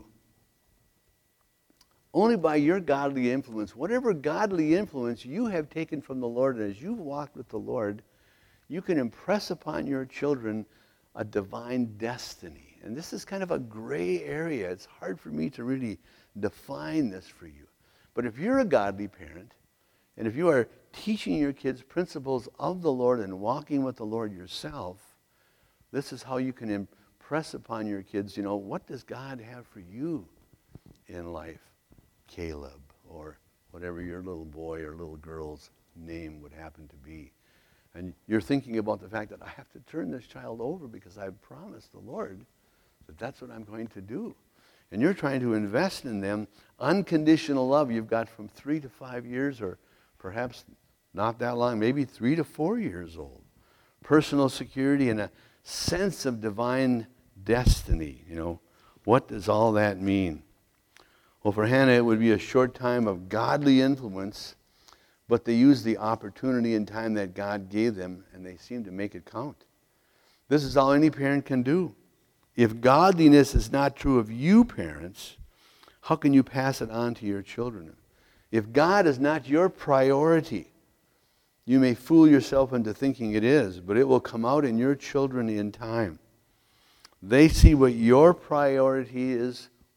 Only by your godly influence, whatever godly influence you have taken from the Lord, and as you've walked with the Lord, you can impress upon your children a divine destiny. And this is kind of a gray area. It's hard for me to really define this for you. But if you're a godly parent, and if you are teaching your kids principles of the Lord and walking with the Lord yourself, this is how you can impress upon your kids, you know, what does God have for you in life? Caleb, or whatever your little boy or little girl's name would happen to be. And you're thinking about the fact that I have to turn this child over because I've promised the Lord that that's what I'm going to do. And you're trying to invest in them unconditional love. You've got from 3 to 5 years, or perhaps not that long, maybe 3 to 4 years old. Personal security and a sense of divine destiny, you know. What does all that mean? Well, for Hannah, it would be a short time of godly influence, but they used the opportunity and time that God gave them, and they seemed to make it count. This is all any parent can do. If godliness is not true of you, parents, how can you pass it on to your children? If God is not your priority, you may fool yourself into thinking it is, but it will come out in your children in time. They see what your priority is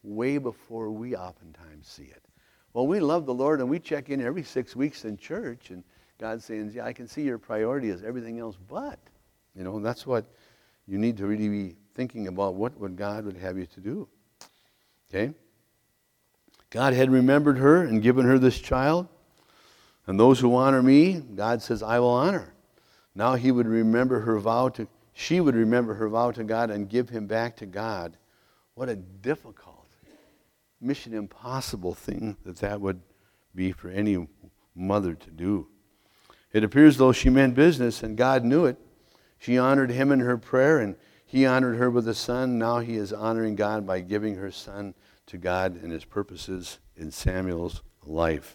way before we oftentimes see it. Well, we love the Lord and we check in every 6 weeks in church, and God's saying, yeah, I can see your priority is everything else but. That's what you need to really be thinking about, what would God would have you to do. Okay? God had remembered her and given her this child. And those who honor me, God says, I will honor. Now she would remember her vow to God and give him back to God. What a difficult, mission impossible thing that would be for any mother to do. It appears though she meant business and God knew it. She honored him in her prayer and he honored her with a son. Now he is honoring God by giving her son to God and his purposes in Samuel's life.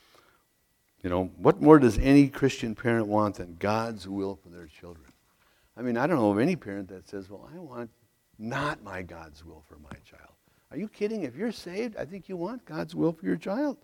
What more does any Christian parent want than God's will for their children? I don't know of any parent that says, well, I want not my God's will for my child. Are you kidding? If you're saved, I think you want God's will for your child.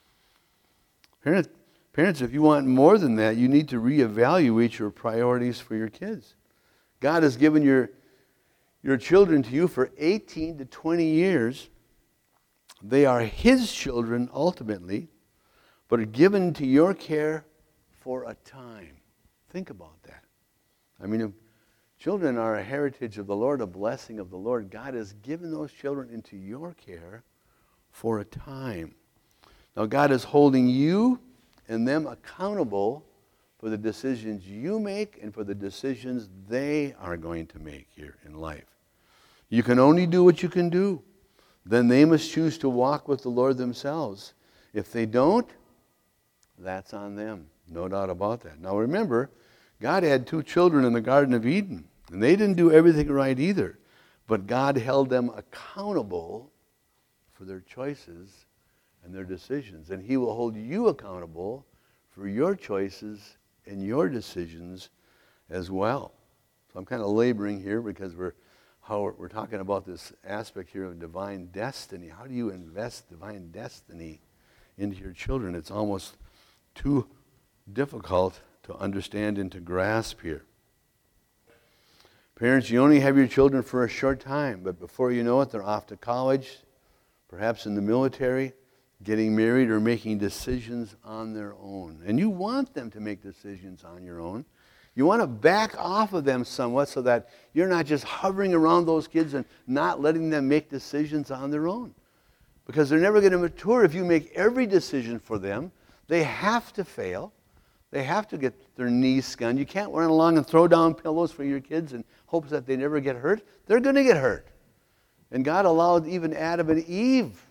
Parents, if you want more than that, you need to reevaluate your priorities for your kids. God has given your children to you for 18 to 20 years. They are his children ultimately, but are given to your care for a time. Think about that. If children are a heritage of the Lord, a blessing of the Lord, God has given those children into your care for a time. Now God is holding you and them accountable for the decisions you make and for the decisions they are going to make here in life. You can only do what you can do. Then they must choose to walk with the Lord themselves. If they don't, that's on them. No doubt about that. Now remember, God had 2 children in the Garden of Eden, and they didn't do everything right either. But God held them accountable for their choices and their decisions. And he will hold you accountable for your choices and your decisions as well. So I'm kind of laboring here because we're talking about this aspect here of divine destiny. How do you invest divine destiny into your children? It's almost too difficult to understand and to grasp here. Parents, you only have your children for a short time, but before you know it, they're off to college, perhaps in the military, getting married or making decisions on their own. And you want them to make decisions on your own. You want to back off of them somewhat so that you're not just hovering around those kids and not letting them make decisions on their own. Because they're never going to mature if you make every decision for them. They have to fail. They have to get their knees skinned. You can't run along and throw down pillows for your kids in hopes that they never get hurt. They're going to get hurt. And God allowed even Adam and Eve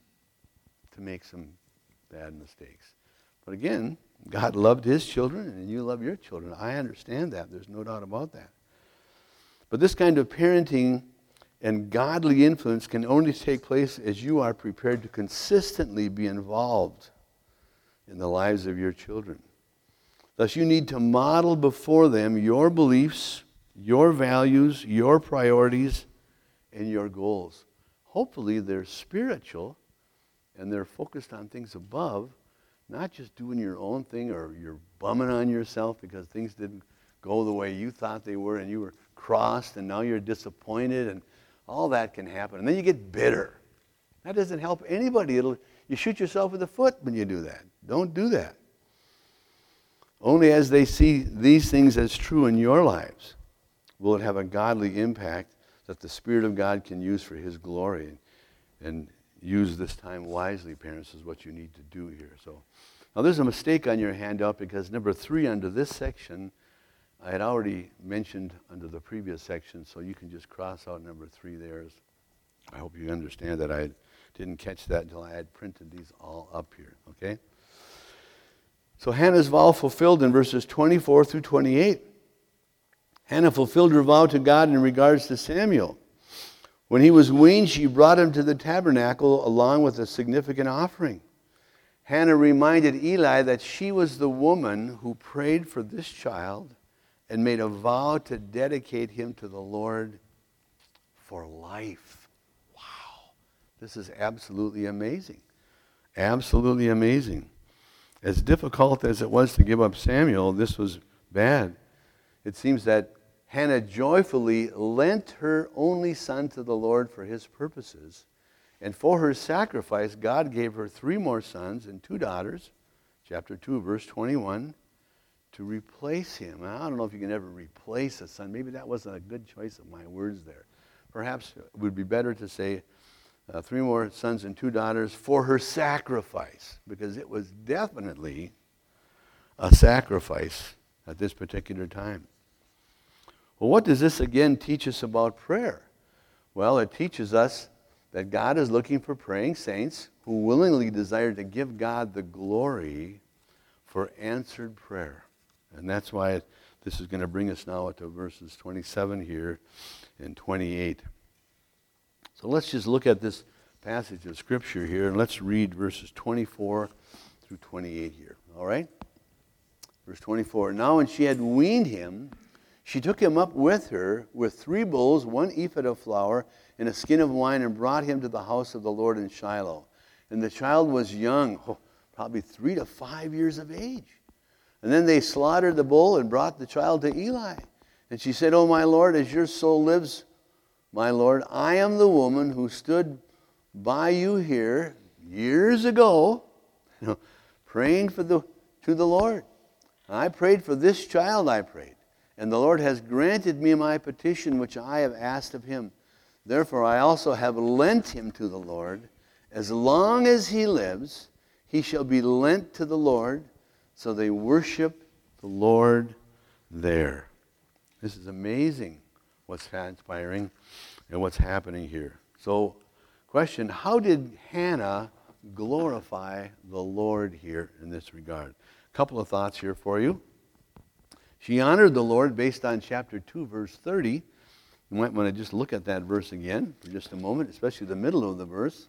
to make some bad mistakes. But again, God loved his children and you love your children. I understand that. There's no doubt about that. But this kind of parenting and godly influence can only take place as you are prepared to consistently be involved in the lives of your children. Thus, you need to model before them your beliefs, your values, your priorities, and your goals. Hopefully, they're spiritual and they're focused on things above, not just doing your own thing or you're bumming on yourself because things didn't go the way you thought they were and you were crossed and now you're disappointed and all that can happen. And then you get bitter. That doesn't help anybody. You shoot yourself in the foot when you do that. Don't do that. Only as they see these things as true in your lives will it have a godly impact that the Spirit of God can use for his glory. And use this time wisely, parents, is what you need to do here. So now there's a mistake on your handout because number 3 under this section, I had already mentioned under the previous section, so you can just cross out number 3 there. I hope you understand that I didn't catch that until I had printed these all up here, okay? So Hannah's vow fulfilled in verses 24 through 28. Hannah fulfilled her vow to God in regards to Samuel. When he was weaned, she brought him to the tabernacle along with a significant offering. Hannah reminded Eli that she was the woman who prayed for this child and made a vow to dedicate him to the Lord for life. Wow. This is absolutely amazing. Absolutely amazing. As difficult as it was to give up Samuel, this was bad. It seems that Hannah joyfully lent her only son to the Lord for his purposes, And for her sacrifice, God gave her 3 more sons and 2 daughters, chapter 2, verse 21, to replace him. Now, I don't know if you can ever replace a son. Maybe that wasn't a good choice of my words there. Perhaps it would be better to say 3 more sons and 2 daughters for her sacrifice, because it was definitely a sacrifice at this particular time. Well, what does this again teach us about prayer? Well, it teaches us that God is looking for praying saints who willingly desire to give God the glory for answered prayer. And that's why this is going to bring us now to verses 27 here and 28. So let's just look at this passage of Scripture here, and let's read verses 24 through 28 here. All right? Verse 24, now when she had weaned him, she took him up with her with 3 bulls, 1 ephah of flour, and a skin of wine, and brought him to the house of the Lord in Shiloh. And the child was young, probably 3 to 5 years of age. And then they slaughtered the bull and brought the child to Eli. And she said, "O my Lord, as your soul lives, my Lord, I am the woman who stood by you here years ago, praying to the Lord. I prayed for this child, I prayed. And the Lord has granted me my petition which I have asked of him. Therefore I also have lent him to the Lord. As long as he lives, he shall be lent to the Lord." So they worship the Lord there. This is amazing what's transpiring and what's happening here. So, question, how did Hannah glorify the Lord here in this regard? A couple of thoughts here for you. She honored the Lord based on chapter 2, verse 30. You might want to just look at that verse again for just a moment, especially the middle of the verse.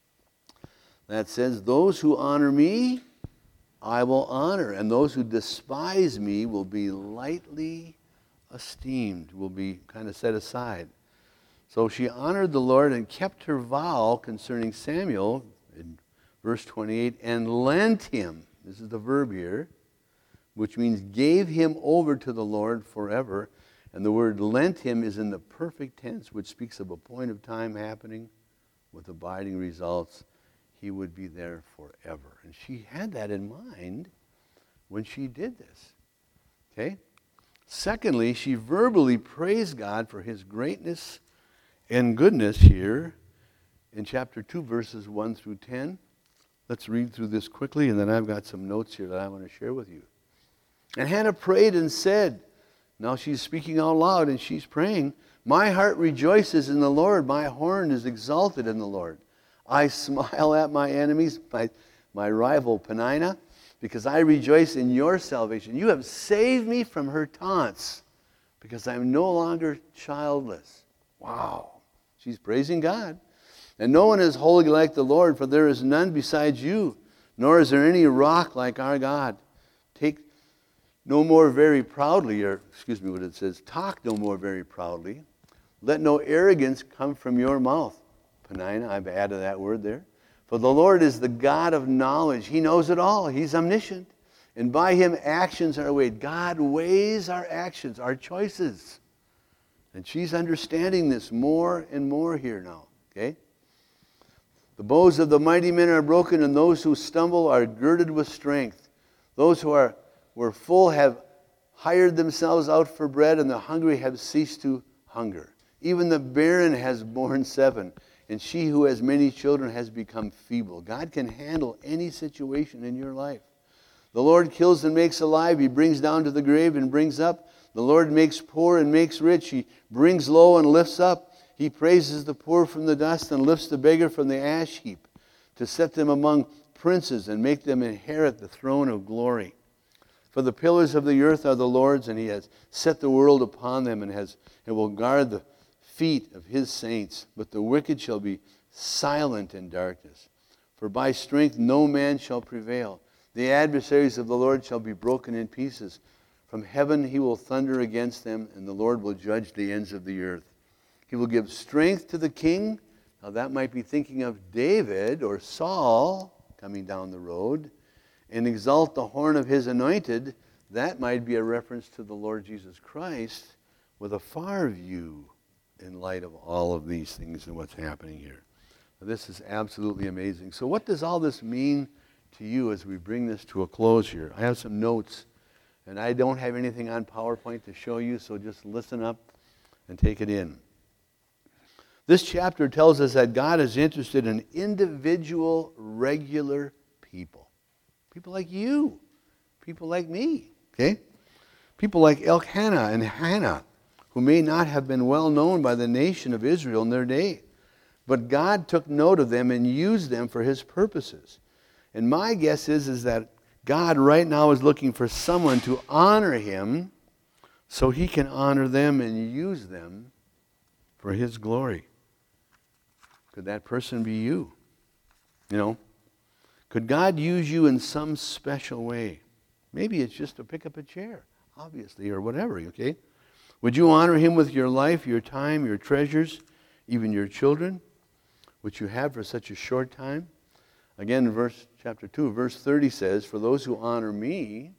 That says, "Those who honor me, I will honor, and those who despise me will be lightly esteemed," will be kind of set aside. So she honored the Lord and kept her vow concerning Samuel in verse 28, and lent him, this is the verb here, which means gave him over to the Lord forever. And the word lent him is in the perfect tense, which speaks of a point of time happening with abiding results. He would be there forever. And she had that in mind when she did this. Okay? Secondly, she verbally praised God for his greatness and goodness here in chapter 2, verses 1 through 10. Let's read through this quickly, and then I've got some notes here that I want to share with you. And Hannah prayed and said, now she's speaking out loud and she's praying, "My heart rejoices in the Lord. My horn is exalted in the Lord. I smile at my enemies, my rival Peninnah, because I rejoice in your salvation. You have saved me from her taunts, because I am no longer childless." Wow. She's praising God. "And no one is holy like the Lord, for there is none besides you, nor is there any rock like our God. Take no more very proudly," or excuse me, what it says, "talk no more very proudly. Let no arrogance come from your mouth." Peninnah, I've added that word there. "For the Lord is the God of knowledge. He knows it all. He's omniscient. And by him actions are weighed." God weighs our actions, our choices. And she's understanding this more and more here now. Okay? "The bows of the mighty men are broken, and those who stumble are girded with strength. Those who were full have hired themselves out for bread, and the hungry have ceased to hunger. Even the barren has borne 7, and she who has many children has become feeble." God can handle any situation in your life. "The Lord kills and makes alive. He brings down to the grave and brings up. The Lord makes poor and makes rich. He brings low and lifts up. He praises the poor from the dust and lifts the beggar from the ash heap, to set them among princes and make them inherit the throne of glory. For the pillars of the earth are the Lord's, and he has set the world upon them, and will guard the feet of his saints. But the wicked shall be silent in darkness. For by strength no man shall prevail. The adversaries of the Lord shall be broken in pieces. From heaven he will thunder against them, and the Lord will judge the ends of the earth. He will give strength to the king." Now that might be thinking of David or Saul coming down the road. "And exalt the horn of his anointed." That might be a reference to the Lord Jesus Christ with a far view in light of all of these things and what's happening here. This is absolutely amazing. So what does all this mean to you as we bring this to a close here? I have some notes, and I don't have anything on PowerPoint to show you, so just listen up and take it in. This chapter tells us that God is interested in individual, regular people. People like you. People like me. Okay? People like Elkanah and Hannah, who may not have been well known by the nation of Israel in their day. But God took note of them and used them for His purposes. And my guess is that God right now is looking for someone to honor Him so He can honor them and use them for His glory. Could that person be you? You know? Could God use you in some special way? Maybe it's just to pick up a chair, obviously, or whatever, okay? Would you honor Him with your life, your time, your treasures, even your children, which you have for such a short time? Again, chapter 2, verse 30 says, "For those who honor me,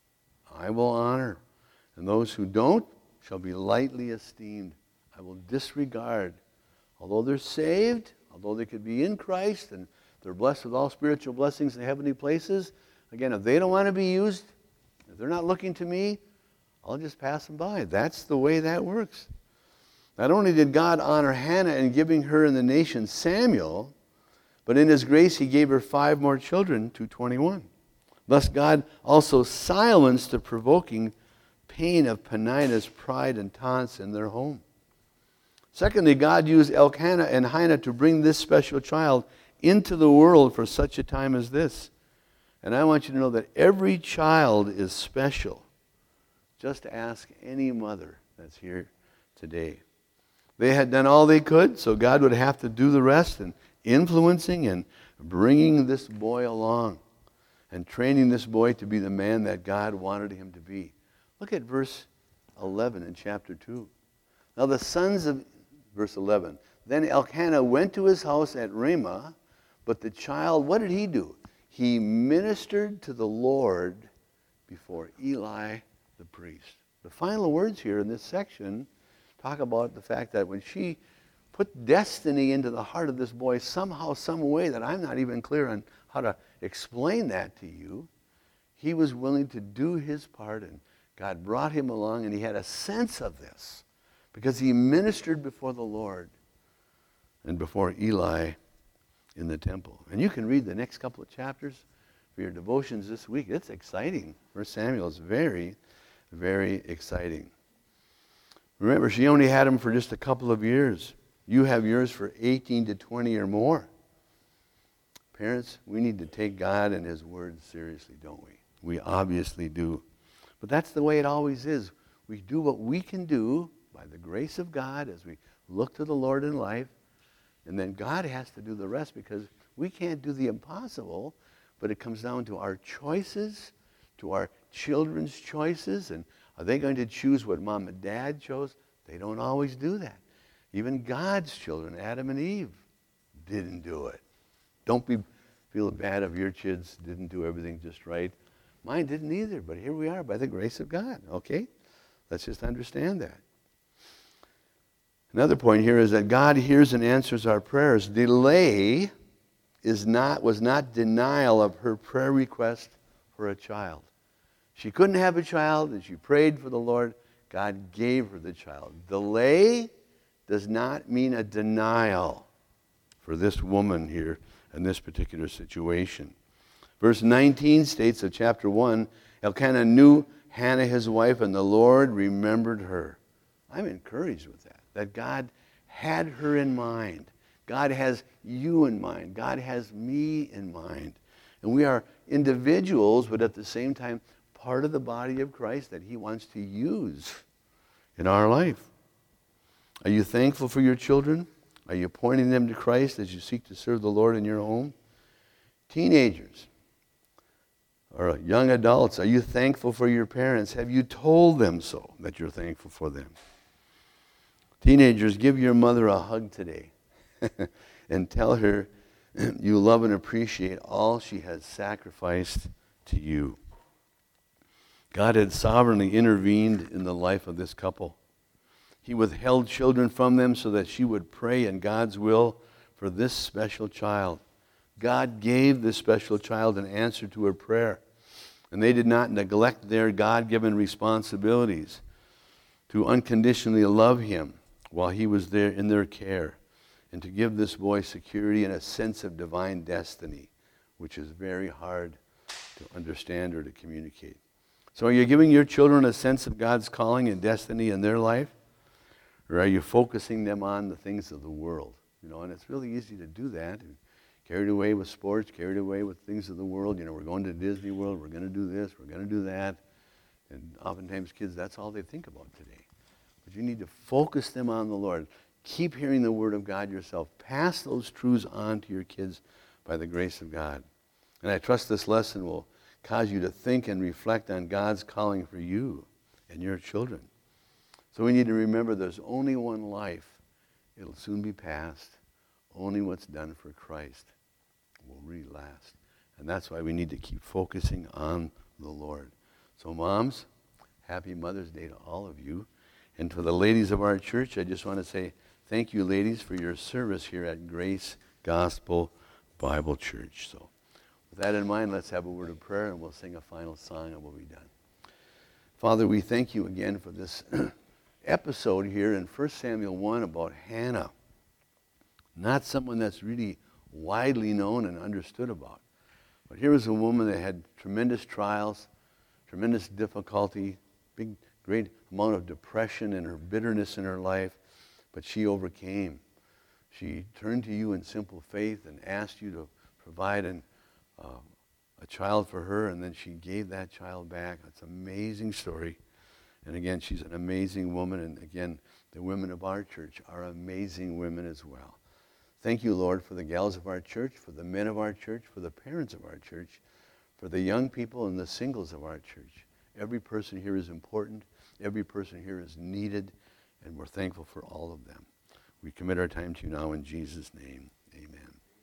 I will honor, and those who don't shall be lightly esteemed. I will disregard." Although they're saved, although they could be in Christ, and they're blessed with all spiritual blessings in heavenly places, again, if they don't want to be used, if they're not looking to me, I'll just pass them by. That's the way that works. Not only did God honor Hannah in giving her and the nation Samuel, but in His grace He gave her 5 more children, 221. Thus God also silenced the provoking pain of Peninnah's pride and taunts in their home. Secondly, God used Elkanah and Hannah to bring this special child into the world for such a time as this. And I want you to know that every child is special. Just ask any mother that's here today. They had done all they could, so God would have to do the rest in influencing and bringing this boy along and training this boy to be the man that God wanted him to be. Look at verse 11 in chapter 2. Now the sons of, verse 11, "Then Elkanah went to his house at Ramah, but the child," what did he do? "He ministered to the Lord before Eli the priest." The final words here in this section talk about the fact that when she put destiny into the heart of this boy somehow, some way that I'm not even clear on how to explain that to you, he was willing to do his part, and God brought him along, and he had a sense of this because he ministered before the Lord and before Eli in the temple. And you can read the next couple of chapters for your devotions this week. It's exciting. 1 Samuel is very, very exciting. Remember, she only had him for just a couple of years. You have yours for 18 to 20 or more. Parents, we need to take God and His Word seriously, don't we? We obviously do. But that's the way it always is. We do what we can do by the grace of God as we look to the Lord in life, and then God has to do the rest because we can't do the impossible, but it comes down to our choices, to our children's choices, and are they going to choose what mom and dad chose? They don't always do that. Even God's children, Adam and Eve, didn't do it. Don't feel bad if your kids didn't do everything just right. Mine didn't either, but here we are by the grace of God, okay? Let's just understand that. Another point here is that God hears and answers our prayers. Delay was not denial of her prayer request for a child. She couldn't have a child, and she prayed for the Lord. God gave her the child. Delay does not mean a denial for this woman here in this particular situation. Verse 19 states of chapter 1, Elkanah knew Hannah his wife, and the Lord remembered her. I'm encouraged with that God had her in mind. God has you in mind. God has me in mind. And we are individuals, but at the same time, part of the body of Christ that He wants to use in our life. Are you thankful for your children? Are you pointing them to Christ as you seek to serve the Lord in your home? Teenagers or young adults, are you thankful for your parents? Have you told them so, that you're thankful for them? Teenagers, give your mother a hug today and tell her you love and appreciate all she has sacrificed to you. God had sovereignly intervened in the life of this couple. He withheld children from them so that she would pray in God's will for this special child. God gave this special child an answer to her prayer. And they did not neglect their God-given responsibilities to unconditionally love him while he was there in their care, and to give this boy security and a sense of divine destiny, which is very hard to understand or to communicate. So are you giving your children a sense of God's calling and destiny in their life? Or are you focusing them on the things of the world? And it's really easy to do that. Carried away with sports, carried away with things of the world. We're going to Disney World, we're going to do this, we're going to do that. And oftentimes kids, that's all they think about today. But you need to focus them on the Lord. Keep hearing the Word of God yourself. Pass those truths on to your kids by the grace of God. And I trust this lesson will cause you to think and reflect on God's calling for you and your children. So we need to remember there's only one life. It'll soon be past. Only what's done for Christ will really last. And that's why we need to keep focusing on the Lord. So moms, happy Mother's Day to all of you. And to the ladies of our church, I just want to say thank you, ladies, for your service here at Grace Gospel Bible Church. So with that in mind, let's have a word of prayer, and we'll sing a final song, and we'll be done. Father, we thank you again for this episode here in 1 Samuel 1 about Hannah. Not someone that's really widely known and understood about. But here was a woman that had tremendous trials, tremendous difficulty, great amount of depression and her bitterness in her life, but she overcame. She turned to you in simple faith and asked you to provide a child for her, and then she gave that child back. It's an amazing story. And again, she's an amazing woman, and again, the women of our church are amazing women as well. Thank you, Lord, for the gals of our church, for the men of our church, for the parents of our church, for the young people and the singles of our church. Every person here is important. Every person here is needed, and we're thankful for all of them. We commit our time to you now in Jesus' name.